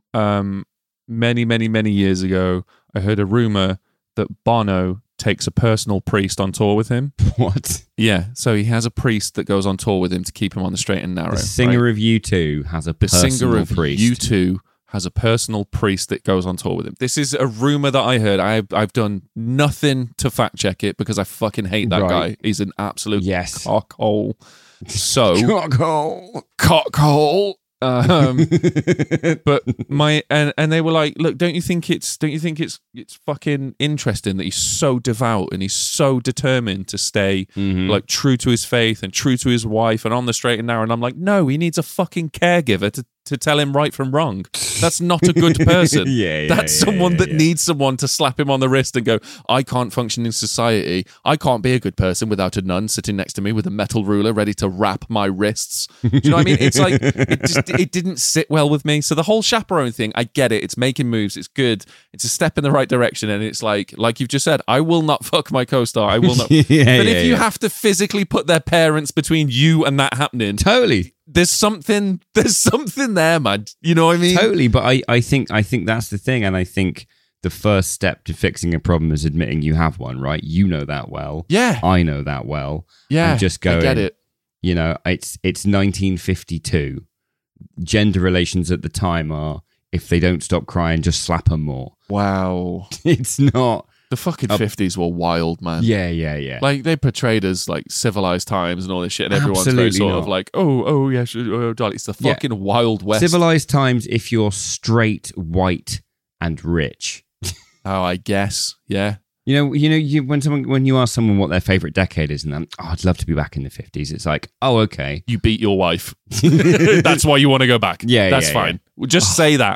um, many, many, many years ago, I heard a rumor that Bono takes a personal priest on tour with him. What? Yeah. So he has a priest that goes on tour with him to keep him on the straight and narrow. The singer right? of U two has a The personal singer of priest. U two has a personal priest that goes on tour with him. This is a rumor that I heard. I've, I've done nothing to fact check it because I fucking hate that Right. guy. He's an absolute Yes. cockhole. So, Cockhole. cockhole. Um, but my and and they were like, look, don't you think it's don't you think it's it's fucking interesting that he's so devout and he's so determined to stay Mhm. like true to his faith and true to his wife and on the straight and narrow? And I'm like, no, he needs a fucking caregiver to to tell him right from wrong. That's not a good person. Yeah, yeah, That's yeah, someone yeah, that yeah. needs someone to slap him on the wrist and go, I can't function in society. I can't be a good person without a nun sitting next to me with a metal ruler ready to wrap my wrists. Do you know what I mean? It's like, it just, it didn't sit well with me. So the whole chaperone thing, I get it. It's making moves. It's good. It's a step in the right direction. And it's like, like you've just said, I will not fuck my co-star. I will not. Yeah, but yeah, if you yeah. have to physically put their parents between you and that happening, Totally. there's something, there's something there, man. You know what I mean? Totally, but I, I think I think that's the thing, and I think the first step to fixing a problem is admitting you have one, right? You know that well. Yeah. I know that well. Yeah. And just going, I get it. you know, it's it's nineteen fifty-two. Gender relations at the time are, if they don't stop crying, just slap them more. Wow. It's not. The fucking fifties were wild, man. Yeah, yeah, yeah. Like, they portrayed as like civilized times and all this shit, and everyone's very Absolutely sort not. of like, oh, oh, yeah, sure, oh, darling. It's the Yeah. fucking Wild West. Civilized times if you're straight, white, and rich. Oh, I guess. Yeah. You know, you know, you when someone when you ask someone what their favorite decade is, and then, oh, I'd love to be back in the fifties. It's like, oh, okay. You beat your wife. That's why you want to go back. Yeah, That's yeah, fine. Well, just say that.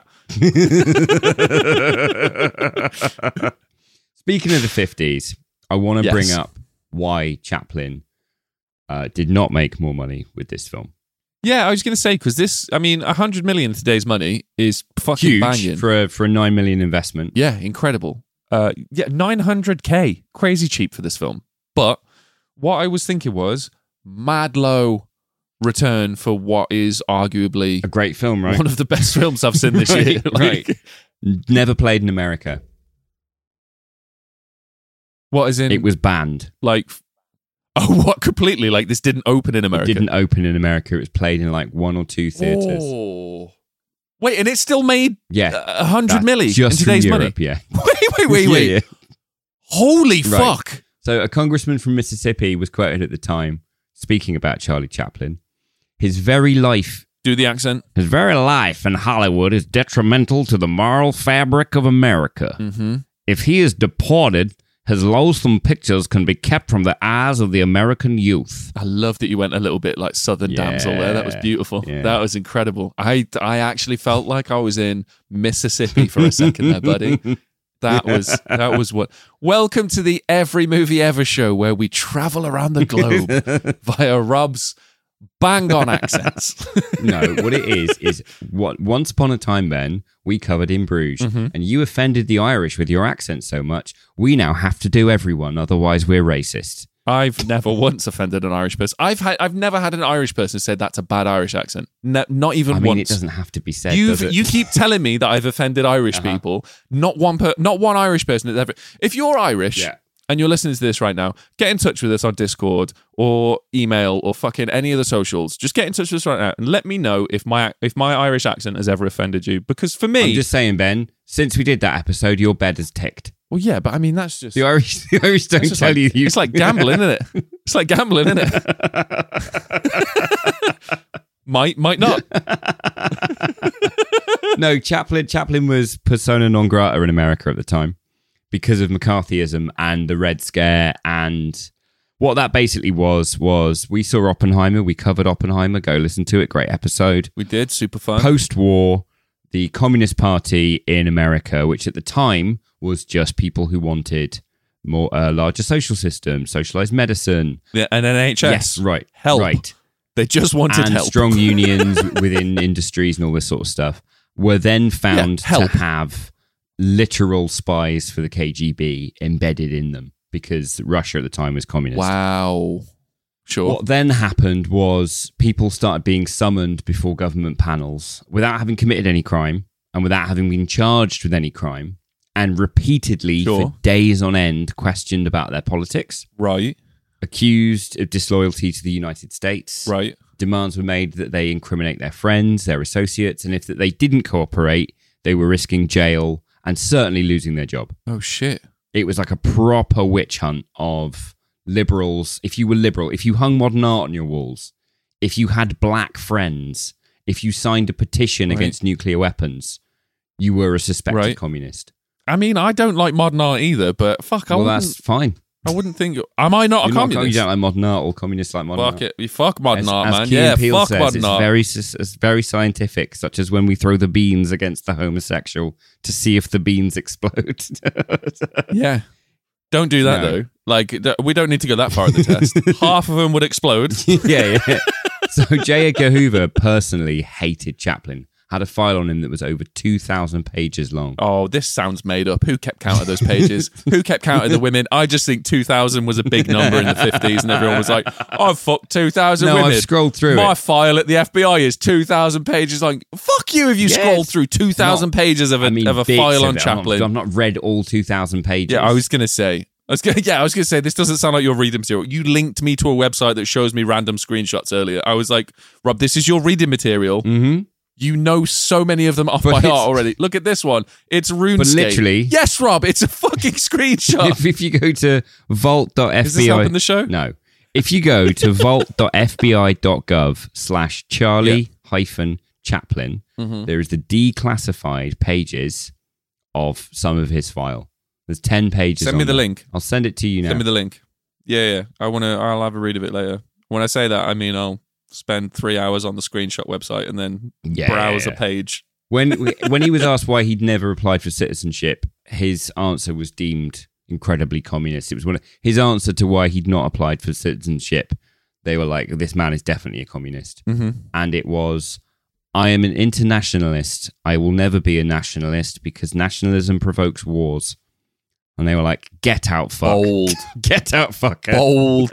Speaking of the fifties, I want to Yes. bring up why Chaplin uh, did not make more money with this film. Yeah, I was going to say, because this, I mean, one hundred million in today's money is fucking Huge banging. for a, for a nine million investment. Yeah, incredible. Uh, yeah, nine hundred K. Crazy cheap for this film. But what I was thinking was mad low return for what is arguably A great film, right? one of the best films I've seen this Right, year. Like, right. Never played in America. what is in, It was banned. like, oh, what completely? Like, this didn't open in America? It didn't open in America. It was played in like one or two theaters. Oh. Wait, and it still made Yeah, a hundred that's milli just in today's from money? Europe, yeah. Wait, wait, wait, Yeah, wait. yeah. Holy Right. fuck. So a congressman from Mississippi was quoted at the time speaking about Charlie Chaplin. His very life, Do the accent. his very life in Hollywood is detrimental to the moral fabric of America. Mm-hmm. If he is deported, his loathsome pictures can be kept from the eyes of the American youth. I love that you went a little bit like Southern Yeah, Damsel there. That was beautiful. yeah. That was incredible. I I actually felt like I was in Mississippi for a second there, buddy. That was that was what. Welcome to the Every Movie Ever show, where we travel around the globe via Rob's bang on accents. No, what it is is what once upon a time, Ben, we covered In Bruges, Mm-hmm. and you offended the Irish with your accent so much. We now have to do everyone, otherwise we're racist. I've never once offended an Irish person. I've had I've never had an Irish person say that's a bad Irish accent. No, not even I mean, once. it doesn't have to be said. You've, does it? you keep telling me that I've offended Irish Uh-huh. people. Not one per, not one Irish person has ever. If you're Irish Yeah. and you're listening to this right now, get in touch with us on Discord or email or fucking any of the socials. Just get in touch with us right now and let me know if my if my Irish accent has ever offended you. Because for me, I'm just saying, Ben, since we did that episode, your bed has ticked. well, yeah, but I mean that's just The Irish, the Irish don't it's just tell like, you, you. It's like gambling, isn't it? It's like gambling, isn't it? might might not. No, Chaplin. Chaplin was persona non grata in America at the time because of McCarthyism and the Red Scare. And what that basically was was we saw Oppenheimer. We covered Oppenheimer. Go listen to it. Great episode. We did super fun. Post-war, the Communist Party in America, which at the time was just people who wanted more uh, larger social systems, socialized medicine. Yeah, and N H S. Yes, right, Help. right. They just wanted and help. strong unions within industries and all this sort of stuff were then found Yeah, help. to have literal spies for the K G B embedded in them because Russia at the time was communist. Wow. Sure. What then happened was people started being summoned before government panels without having committed any crime and without having been charged with any crime, and repeatedly Sure. for days on end questioned about their politics, Right. accused of disloyalty to the United States. Right. Demands were made that they incriminate their friends, their associates, and if that they didn't cooperate, they were risking jail and certainly losing their job. Oh, shit. It was like a proper witch hunt of liberals. If you were liberal, if you hung modern art on your walls, if you had black friends, if you signed a petition Right. against nuclear weapons, you were a suspected Right. communist. I mean, I don't like modern art either, but fuck, I Well, wouldn't, that's fine. I wouldn't think... Am I not You're a not, communist? you don't like modern art, or communists like modern Fuck art. it. You fuck modern As, art, as man. Key Yeah, and Peele fuck says, modern it's art. very, it's very scientific, such as when we throw the beans against the homosexual to see if the beans explode. Yeah. Don't do that, No. though. Like, th- we don't need to go that far in the test. Half of them would explode. yeah, yeah. So J. Edgar Hoover personally hated Chaplin. Had a file on him that was over two thousand pages long. Oh, this sounds made up. Who kept count of those pages? Who kept count of the women? I just think two thousand was a big number in the fifties, and everyone was like, I've fucked two thousand No, women. I've scrolled through My it. file at the F B I is two thousand pages. Like, fuck you if you Yes. scrolled through two thousand Not- pages of a, I mean, of a bits file of on it. I'm Chaplin. not, I've not read all two thousand pages. Yeah, I was going to say. I was gonna, yeah, I was going to say, this doesn't sound like your reading material. You linked me to a website that shows me random screenshots earlier. I was like, Rob, this is your reading material. Mm-hmm. You know so many of them off But by it's- heart already. Look at this one. It's RuneScape. But literally- Yes, Rob, it's a fucking screenshot. If, if you go to vault dot F B I... Is this helping the show? No. If you go to vault dot F B I dot gov slash Charlie hyphen Chaplin, Mm-hmm. there is the declassified pages of some of his file. There's ten pages. Send me on the there. link. I'll send it to you now. Send me the link. Yeah, yeah. I want to. I'll have a read of it later. When I say that, I mean I'll spend three hours on the screenshot website and then Yeah. browse a page. When when he was asked why he'd never applied for citizenship, his answer was deemed incredibly communist. It was one of, his answer to why he'd not applied for citizenship. They were like, "This man is definitely a communist," Mm-hmm. and it was, "I am an internationalist. I will never be a nationalist because nationalism provokes wars." And they were like, "Get out, fuck! Bold, Get out, fucker!" bold,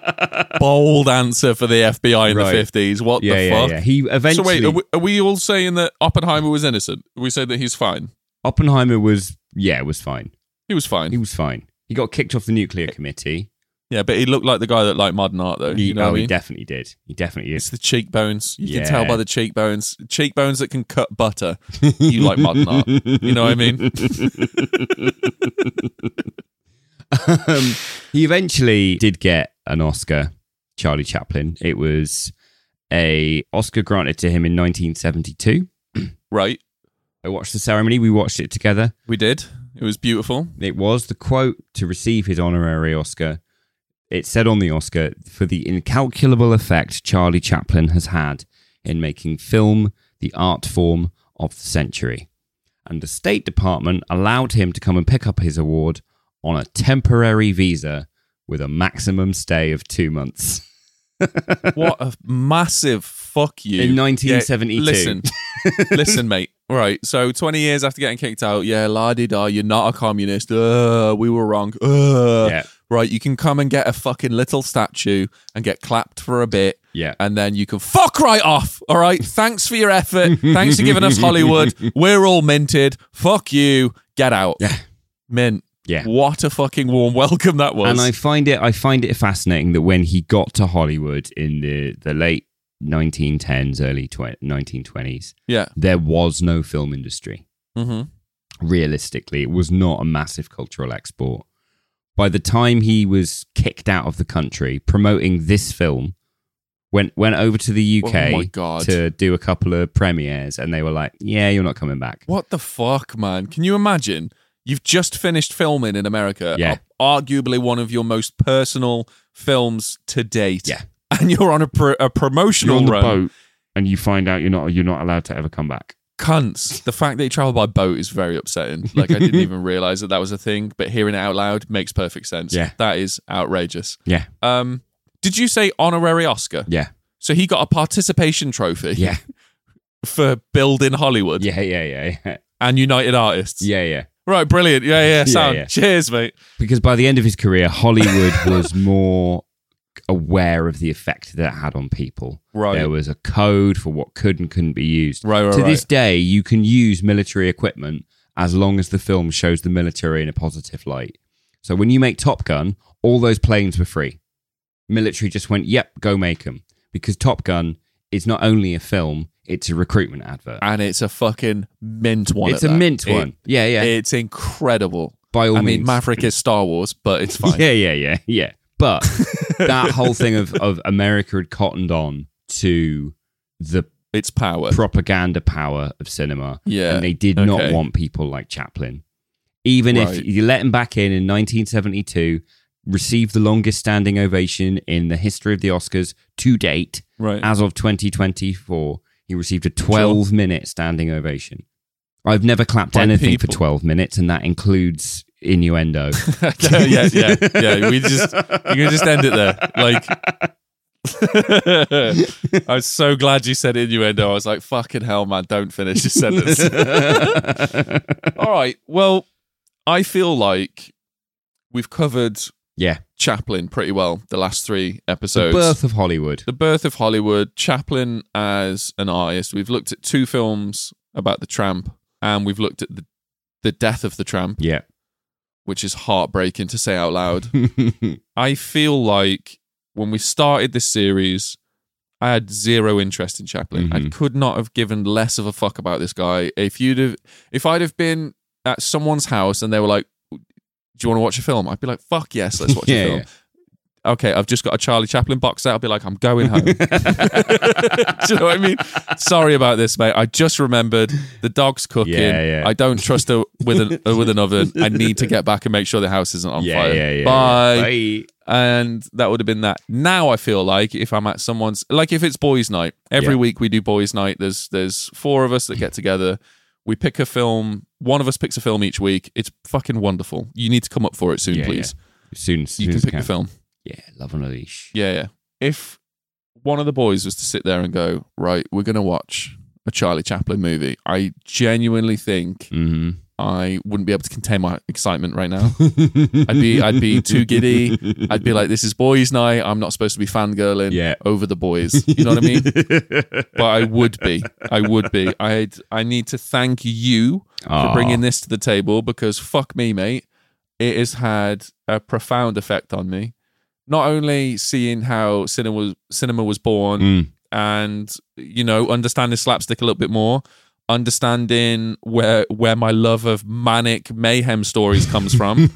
bold answer for the F B I in Right. the fifties. What Yeah, the yeah, fuck? yeah. He eventually. So wait, are we, are we all saying that Oppenheimer was innocent? Are we saying that he's fine? Oppenheimer was, yeah, was fine. He was fine. He was fine. He got kicked off the nuclear committee. Yeah, but he looked like the guy that liked modern art, though. He, you know oh, what I he mean? definitely did. He definitely It's is. the cheekbones. You Yeah. can tell by the cheekbones. Cheekbones that can cut butter. You like modern art. You know what I mean? um, he eventually did get an Oscar, Charlie Chaplin. It was a Oscar granted to him in nineteen seventy-two. Right. I watched the ceremony. We watched it together. We did. It was beautiful. It was the quote to receive his honorary Oscar. It said on the Oscar, "For the incalculable effect Charlie Chaplin has had in making film the art form of the century." And the State Department allowed him to come and pick up his award on a temporary visa with a maximum stay of two months. What a massive fuck you. In nineteen seventy-two. Yeah, listen, listen, mate. Right. So twenty years after getting kicked out, yeah, la-di-da, you're not a communist. Uh, we were wrong. Uh, Yeah. Right. You can come and get a fucking little statue and get clapped for a bit. Yeah. And then you can fuck right off. All right. Thanks for your effort. Thanks for giving us Hollywood. We're all minted. Fuck you. Get out. Yeah. Mint. Yeah. What a fucking warm welcome that was. And I find it I find it fascinating that when he got to Hollywood in the, the late nineteen tens, early tw- nineteen twenties, yeah. there was no film industry. Mm-hmm. Realistically, it was not a massive cultural export. By the time he was kicked out of the country, promoting this film, went went over to the U K Oh my God. to do a couple of premieres, and they were like, "Yeah, you're not coming back." What the fuck, man? Can you imagine? You've just finished filming in America. Yeah. ar- Arguably one of your most personal films to date. Yeah. And you're on a, pro- a promotional run. and you find out you're not you're not allowed to ever come back. Cunts. The fact that you travel by boat is very upsetting. Like, I didn't even realize that that was a thing, but hearing it out loud makes perfect sense. Yeah. That is outrageous. Yeah, Um, did you say honorary Oscar? yeah, So he got a participation trophy yeah, for building Hollywood yeah, yeah, yeah, yeah, and United Artists. yeah, yeah. Right, brilliant. Yeah, yeah, sound. yeah. Cheers, mate. Because by the end of his career, Hollywood was more aware of the effect that it had on people. Right. There was a code for what could and couldn't be used. Right, right, to right. this day, you can use military equipment as long as the film shows the military in a positive light. So when you make Top Gun, all those planes were free. Military just went, yep, go make them. Because Top Gun is not only a film, It's a recruitment advert. And it's a fucking mint one. It's at a that. mint It- one. Yeah, yeah. It's incredible. By all I mean, means. Maverick is Star Wars, but it's fine. Yeah, yeah, yeah, yeah. But that whole thing of, of America had cottoned on to the It's power. propaganda power of cinema. Yeah, And they did okay. not want people like Chaplin. Even Right. if you let him back in in nineteen seventy-two, received the longest standing ovation in the history of the Oscars to date, Right. as of twenty twenty-four, he received a twelve-minute standing ovation. I've never clapped By anything people. for twelve minutes, and that includes innuendo. yeah, yeah, yeah. We just you can just end it there. Like, I was so glad you said innuendo. I was like, fucking hell, man, don't finish your sentence. All right. Well, I feel like we've covered Yeah. Chaplin pretty well the last three The episodes. birth of Hollywood. The birth of Hollywood, Chaplin as an artist. We've looked at two films about the tramp, and we've looked at the, the death of the tramp, Yeah. which is heartbreaking to say out loud. I feel like when we started this series, I had zero interest in Chaplin. I Mhm. could not have given less of a fuck about this guy. If you'd have, if I'd have been at someone's house and they were like, "Do you want to watch a film?" I'd be like, "Fuck yes, let's watch Yeah, a film." yeah. Okay, I've just got a Charlie Chaplin box set. I'll be like, I'm going home. Do you know what I mean? Sorry about this, mate. I just remembered the dog's cooking. Yeah, yeah. I don't trust her with an uh, with an oven. I need to get back and make sure the house isn't on yeah, fire. yeah, yeah. Bye. yeah. Bye. And that would have been that. Now I feel like if I'm at someone's, like if it's boys' night, every Yeah. week we do boys' night. There's there's four of us that get together. We pick a film. One of us picks a film each week. It's fucking wonderful. You need to come up for it soon, Yeah, please. As soon as, You soon can as pick I the film. Yeah, Love on a Leash. Yeah, yeah. If one of the boys was to sit there and go, right, we're going to watch a Charlie Chaplin movie, I genuinely think Mm-hmm. I wouldn't be able to contain my excitement right now. I'd be, I'd be too giddy. I'd be like, this is boys' night. I'm not supposed to be fangirling Yeah. over the boys. You know what I mean? But I would be. I would be. I'd. I need to thank you for Aw. bringing this to the table because fuck me, mate. It has had a profound effect on me. Not only seeing how cinema was, cinema was born Mm. and, you know, understanding slapstick a little bit more, understanding where where my love of manic mayhem stories comes from.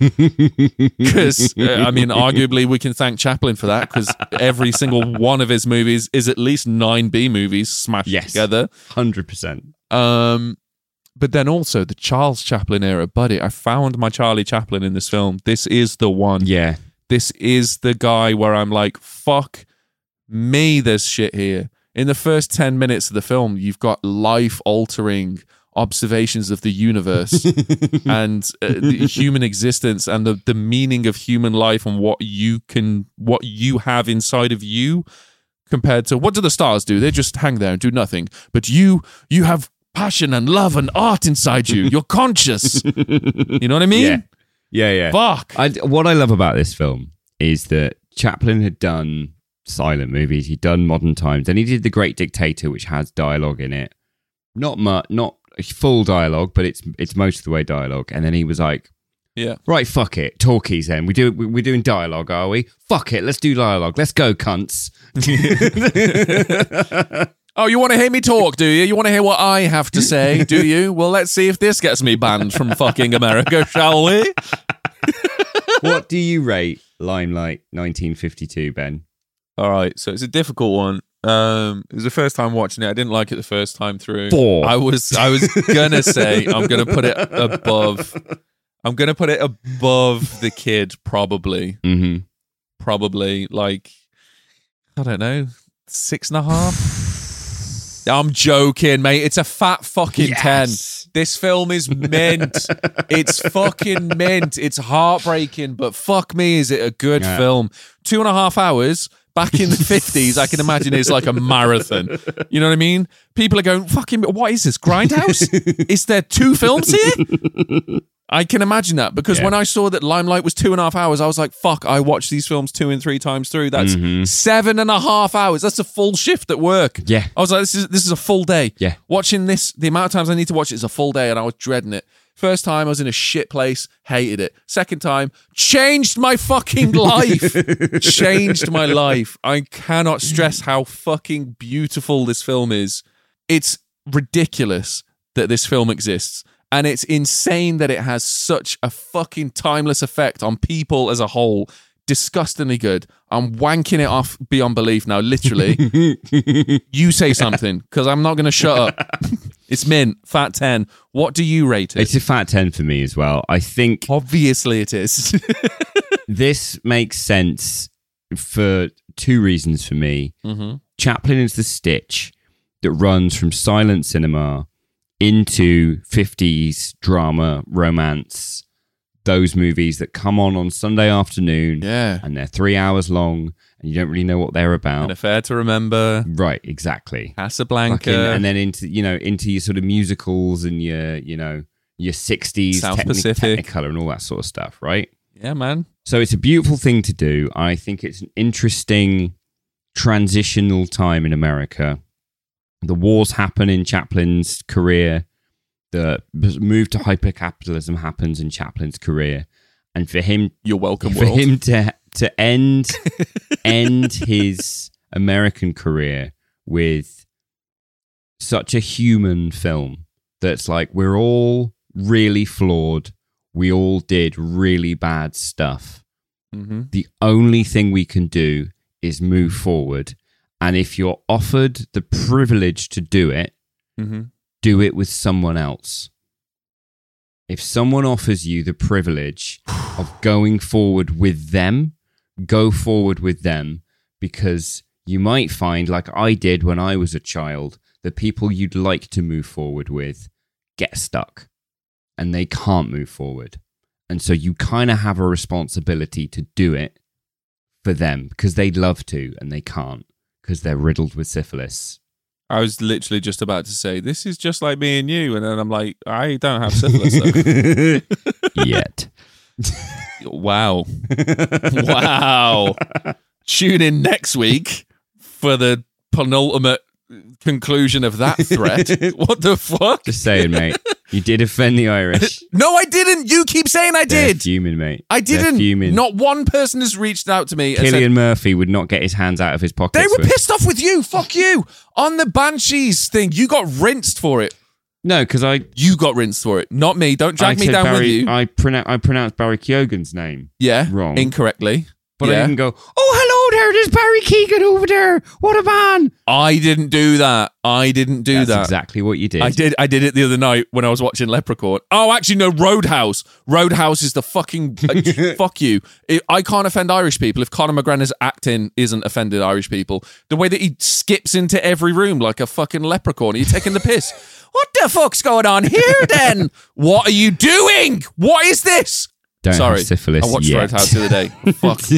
Because, uh, I mean, arguably we can thank Chaplin for that because every single one of his movies is at least nine B movies smashed Yes. together. one hundred percent. Um, but then also the Charles Chaplin era, buddy. I found my Charlie Chaplin in this film. This is the one. Yeah. This is the guy where I'm like, fuck me, there's shit here. In the first ten minutes of the film, you've got life-altering observations of the universe and uh, the human existence and the, the meaning of human life and what you can, what you have inside of you compared to what do the stars do? They just hang there and do nothing. But you, you have passion and love and art inside you. You're conscious. You know what I mean? Yeah. Yeah, yeah. Fuck. I, what I love about this film is that Chaplin had done silent movies, he'd done Modern Times, and he did The Great Dictator, which has dialogue in it. Not much, not full dialogue, but it's it's most of the way dialogue. And then he was like, Yeah. right, fuck it, talkies then. We do, we- we're doing dialogue, are we? Fuck it, let's do dialogue. Let's go, cunts. Oh, you want to hear me talk, do you? You want to hear what I have to say, do you? Well, let's see if this gets me banned from fucking America, shall we? What do you rate Limelight nineteen fifty-two, Ben? All right, so it's a difficult one. Um, it was the first time watching it. I didn't like it the first time through. Four. I was, I was gonna say I'm gonna put it above. I'm gonna put it above The Kid, probably, Mm-hmm. probably like I don't know, six and a half. I'm joking, mate. It's a fat fucking ten. This film is mint. It's fucking mint. It's heartbreaking, but fuck me, is it a good Yeah. film? Two and a half hours. Back in the fifties, I can imagine it's like a marathon. You know what I mean? People are going, fucking, what is this, Grindhouse? Is there two films here? I can imagine that because Yeah. when I saw that Limelight was two and a half hours, I was like, fuck, I watched these films two and three times through. That's Mhm. seven and a half hours. That's a full shift at work. Yeah. I was like, this is this is a full day. Yeah. Watching this, the amount of times I need to watch it is a full day, and I was dreading it. First time, I was in a shit place, hated it. Second time, changed my fucking life. Changed my life. I cannot stress how fucking beautiful this film is. it's ridiculous that this film exists. And it's insane that it has such a fucking timeless effect on people as a whole. Disgustingly good. I'm wanking it off beyond belief now, literally. You say something, because I'm not going to shut up. It's mint, fat ten. What do you rate it? It's a fat ten for me as well. I think... Obviously it is. This makes sense for two reasons for me. Mm-hmm. Chaplin is the stitch that runs from silent cinema into fifties drama, romance, those movies that come on on Sunday afternoon, yeah, and they're three hours long, and you don't really know what they're about. An Affair to Remember, right? Exactly. Casablanca, Fucking, and then into you know into your sort of musicals and your you know your sixties South techni- Pacific, Technicolor and all that sort of stuff, right? Yeah, man. So it's a beautiful thing to do. I think it's an interesting transitional time in America. The wars happen in Chaplin's career. The move to hypercapitalism happens in Chaplin's career, and for him, you're welcome. For world. him to to end end his American career with such a human film that's like we're all really flawed. We all did really bad stuff. Mm-hmm. The only thing we can do is move forward. And if you're offered the privilege to do it, mm-hmm. do it with someone else. If someone offers you the privilege of going forward with them, go forward with them, because you might find, like I did when I was a child, the people you'd like to move forward with get stuck and they can't move forward. And so you kind of have a responsibility to do it for them because they'd love to and they can't because they're riddled with syphilis. I was literally just about to say, this is just like me and you. And then I'm like, I don't have syphilis. Yet. Wow. Wow. Tune in next week for the penultimate conclusion of that threat. What the fuck? Just saying, mate. You did offend the Irish. No, I didn't. You keep saying I They're did. fuming, mate. I didn't. They're fuming. Not one person has reached out to me. and Cillian said, Murphy would not get his hands out of his pockets. they were for- pissed off with you. Fuck you. On the Banshees thing, you got rinsed for it. No, because I... You got rinsed for it. Not me. Don't drag I me said down Barry, with you. I, pronoun- I pronounced Barry Keoghan's name. Yeah. Wrong. Incorrectly. But yeah. I didn't go, oh, hello there, there's Barry Keoghan over there. What a man. I didn't do that. I didn't do That's that. exactly what you did. I did. I did it the other night when I was watching Leprechaun. Oh, actually, no. Roadhouse. Roadhouse is the fucking uh, fuck you. It, I can't offend Irish people if Conor McGregor's acting isn't offended Irish people. The way that he skips into every room like a fucking leprechaun. Are you taking the piss? What the fuck's going on here? Then what are you doing? What is this? Don't Sorry, have syphilis I watched yet. Roadhouse the other day. Fuck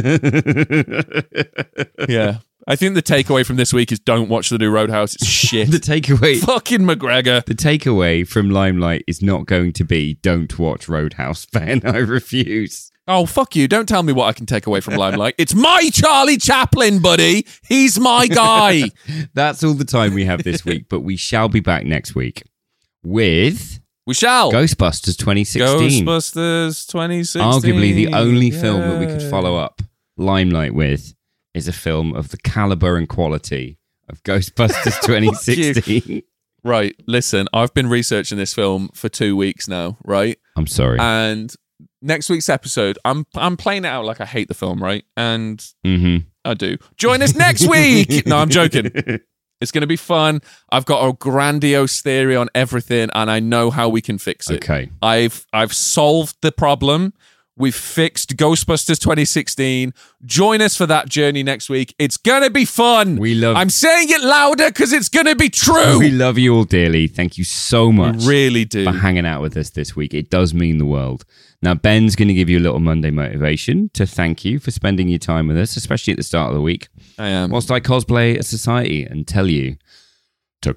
me. Yeah. I think the takeaway from this week is don't watch the new Roadhouse. It's shit. The takeaway... Fucking McGregor. The takeaway from Limelight is not going to be don't watch Roadhouse, Ben. I refuse. Oh, fuck you. Don't tell me what I can take away from Limelight. It's my Charlie Chaplin, buddy. He's my guy. That's all the time we have this week, but we shall be back next week with... We shall. Ghostbusters twenty sixteen. Ghostbusters twenty sixteen. Arguably the only film that we Yay. could follow up Limelight with is a film of the caliber and quality of Ghostbusters twenty sixteen. Right, listen, I've been researching this film for two weeks now, right? I'm sorry. And next week's episode, I'm I'm playing it out like I hate the film, right? And mm-hmm. I do. Join us next week. No, I'm joking. It's going to be fun. I've got a grandiose theory on everything, and I know how we can fix it. Okay. I've I've solved the problem. We've fixed Ghostbusters twenty sixteen. Join us for that journey next week. It's going to be fun. We love- I'm saying it louder because it's going to be true. We love you all dearly. Thank you so much We really do. for hanging out with us this week. It does mean the world. Now, Ben's going to give you a little Monday motivation to thank you for spending your time with us, especially at the start of the week. I am. Whilst I cosplay a society and tell you to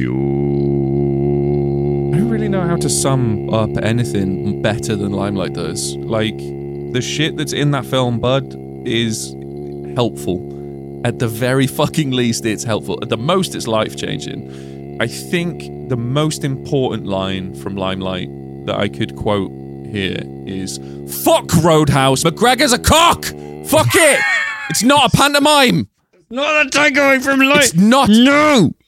consume. I don't really know how to sum up anything better than Limelight does. Like, the shit that's in that film, bud, is helpful. At the very fucking least, it's helpful. At the most, it's life-changing. I think the most important line from Limelight that I could quote here is, fuck Roadhouse, McGregor's a cock! Fuck it! It's not a pantomime! Not a takeaway from life. It's not. No!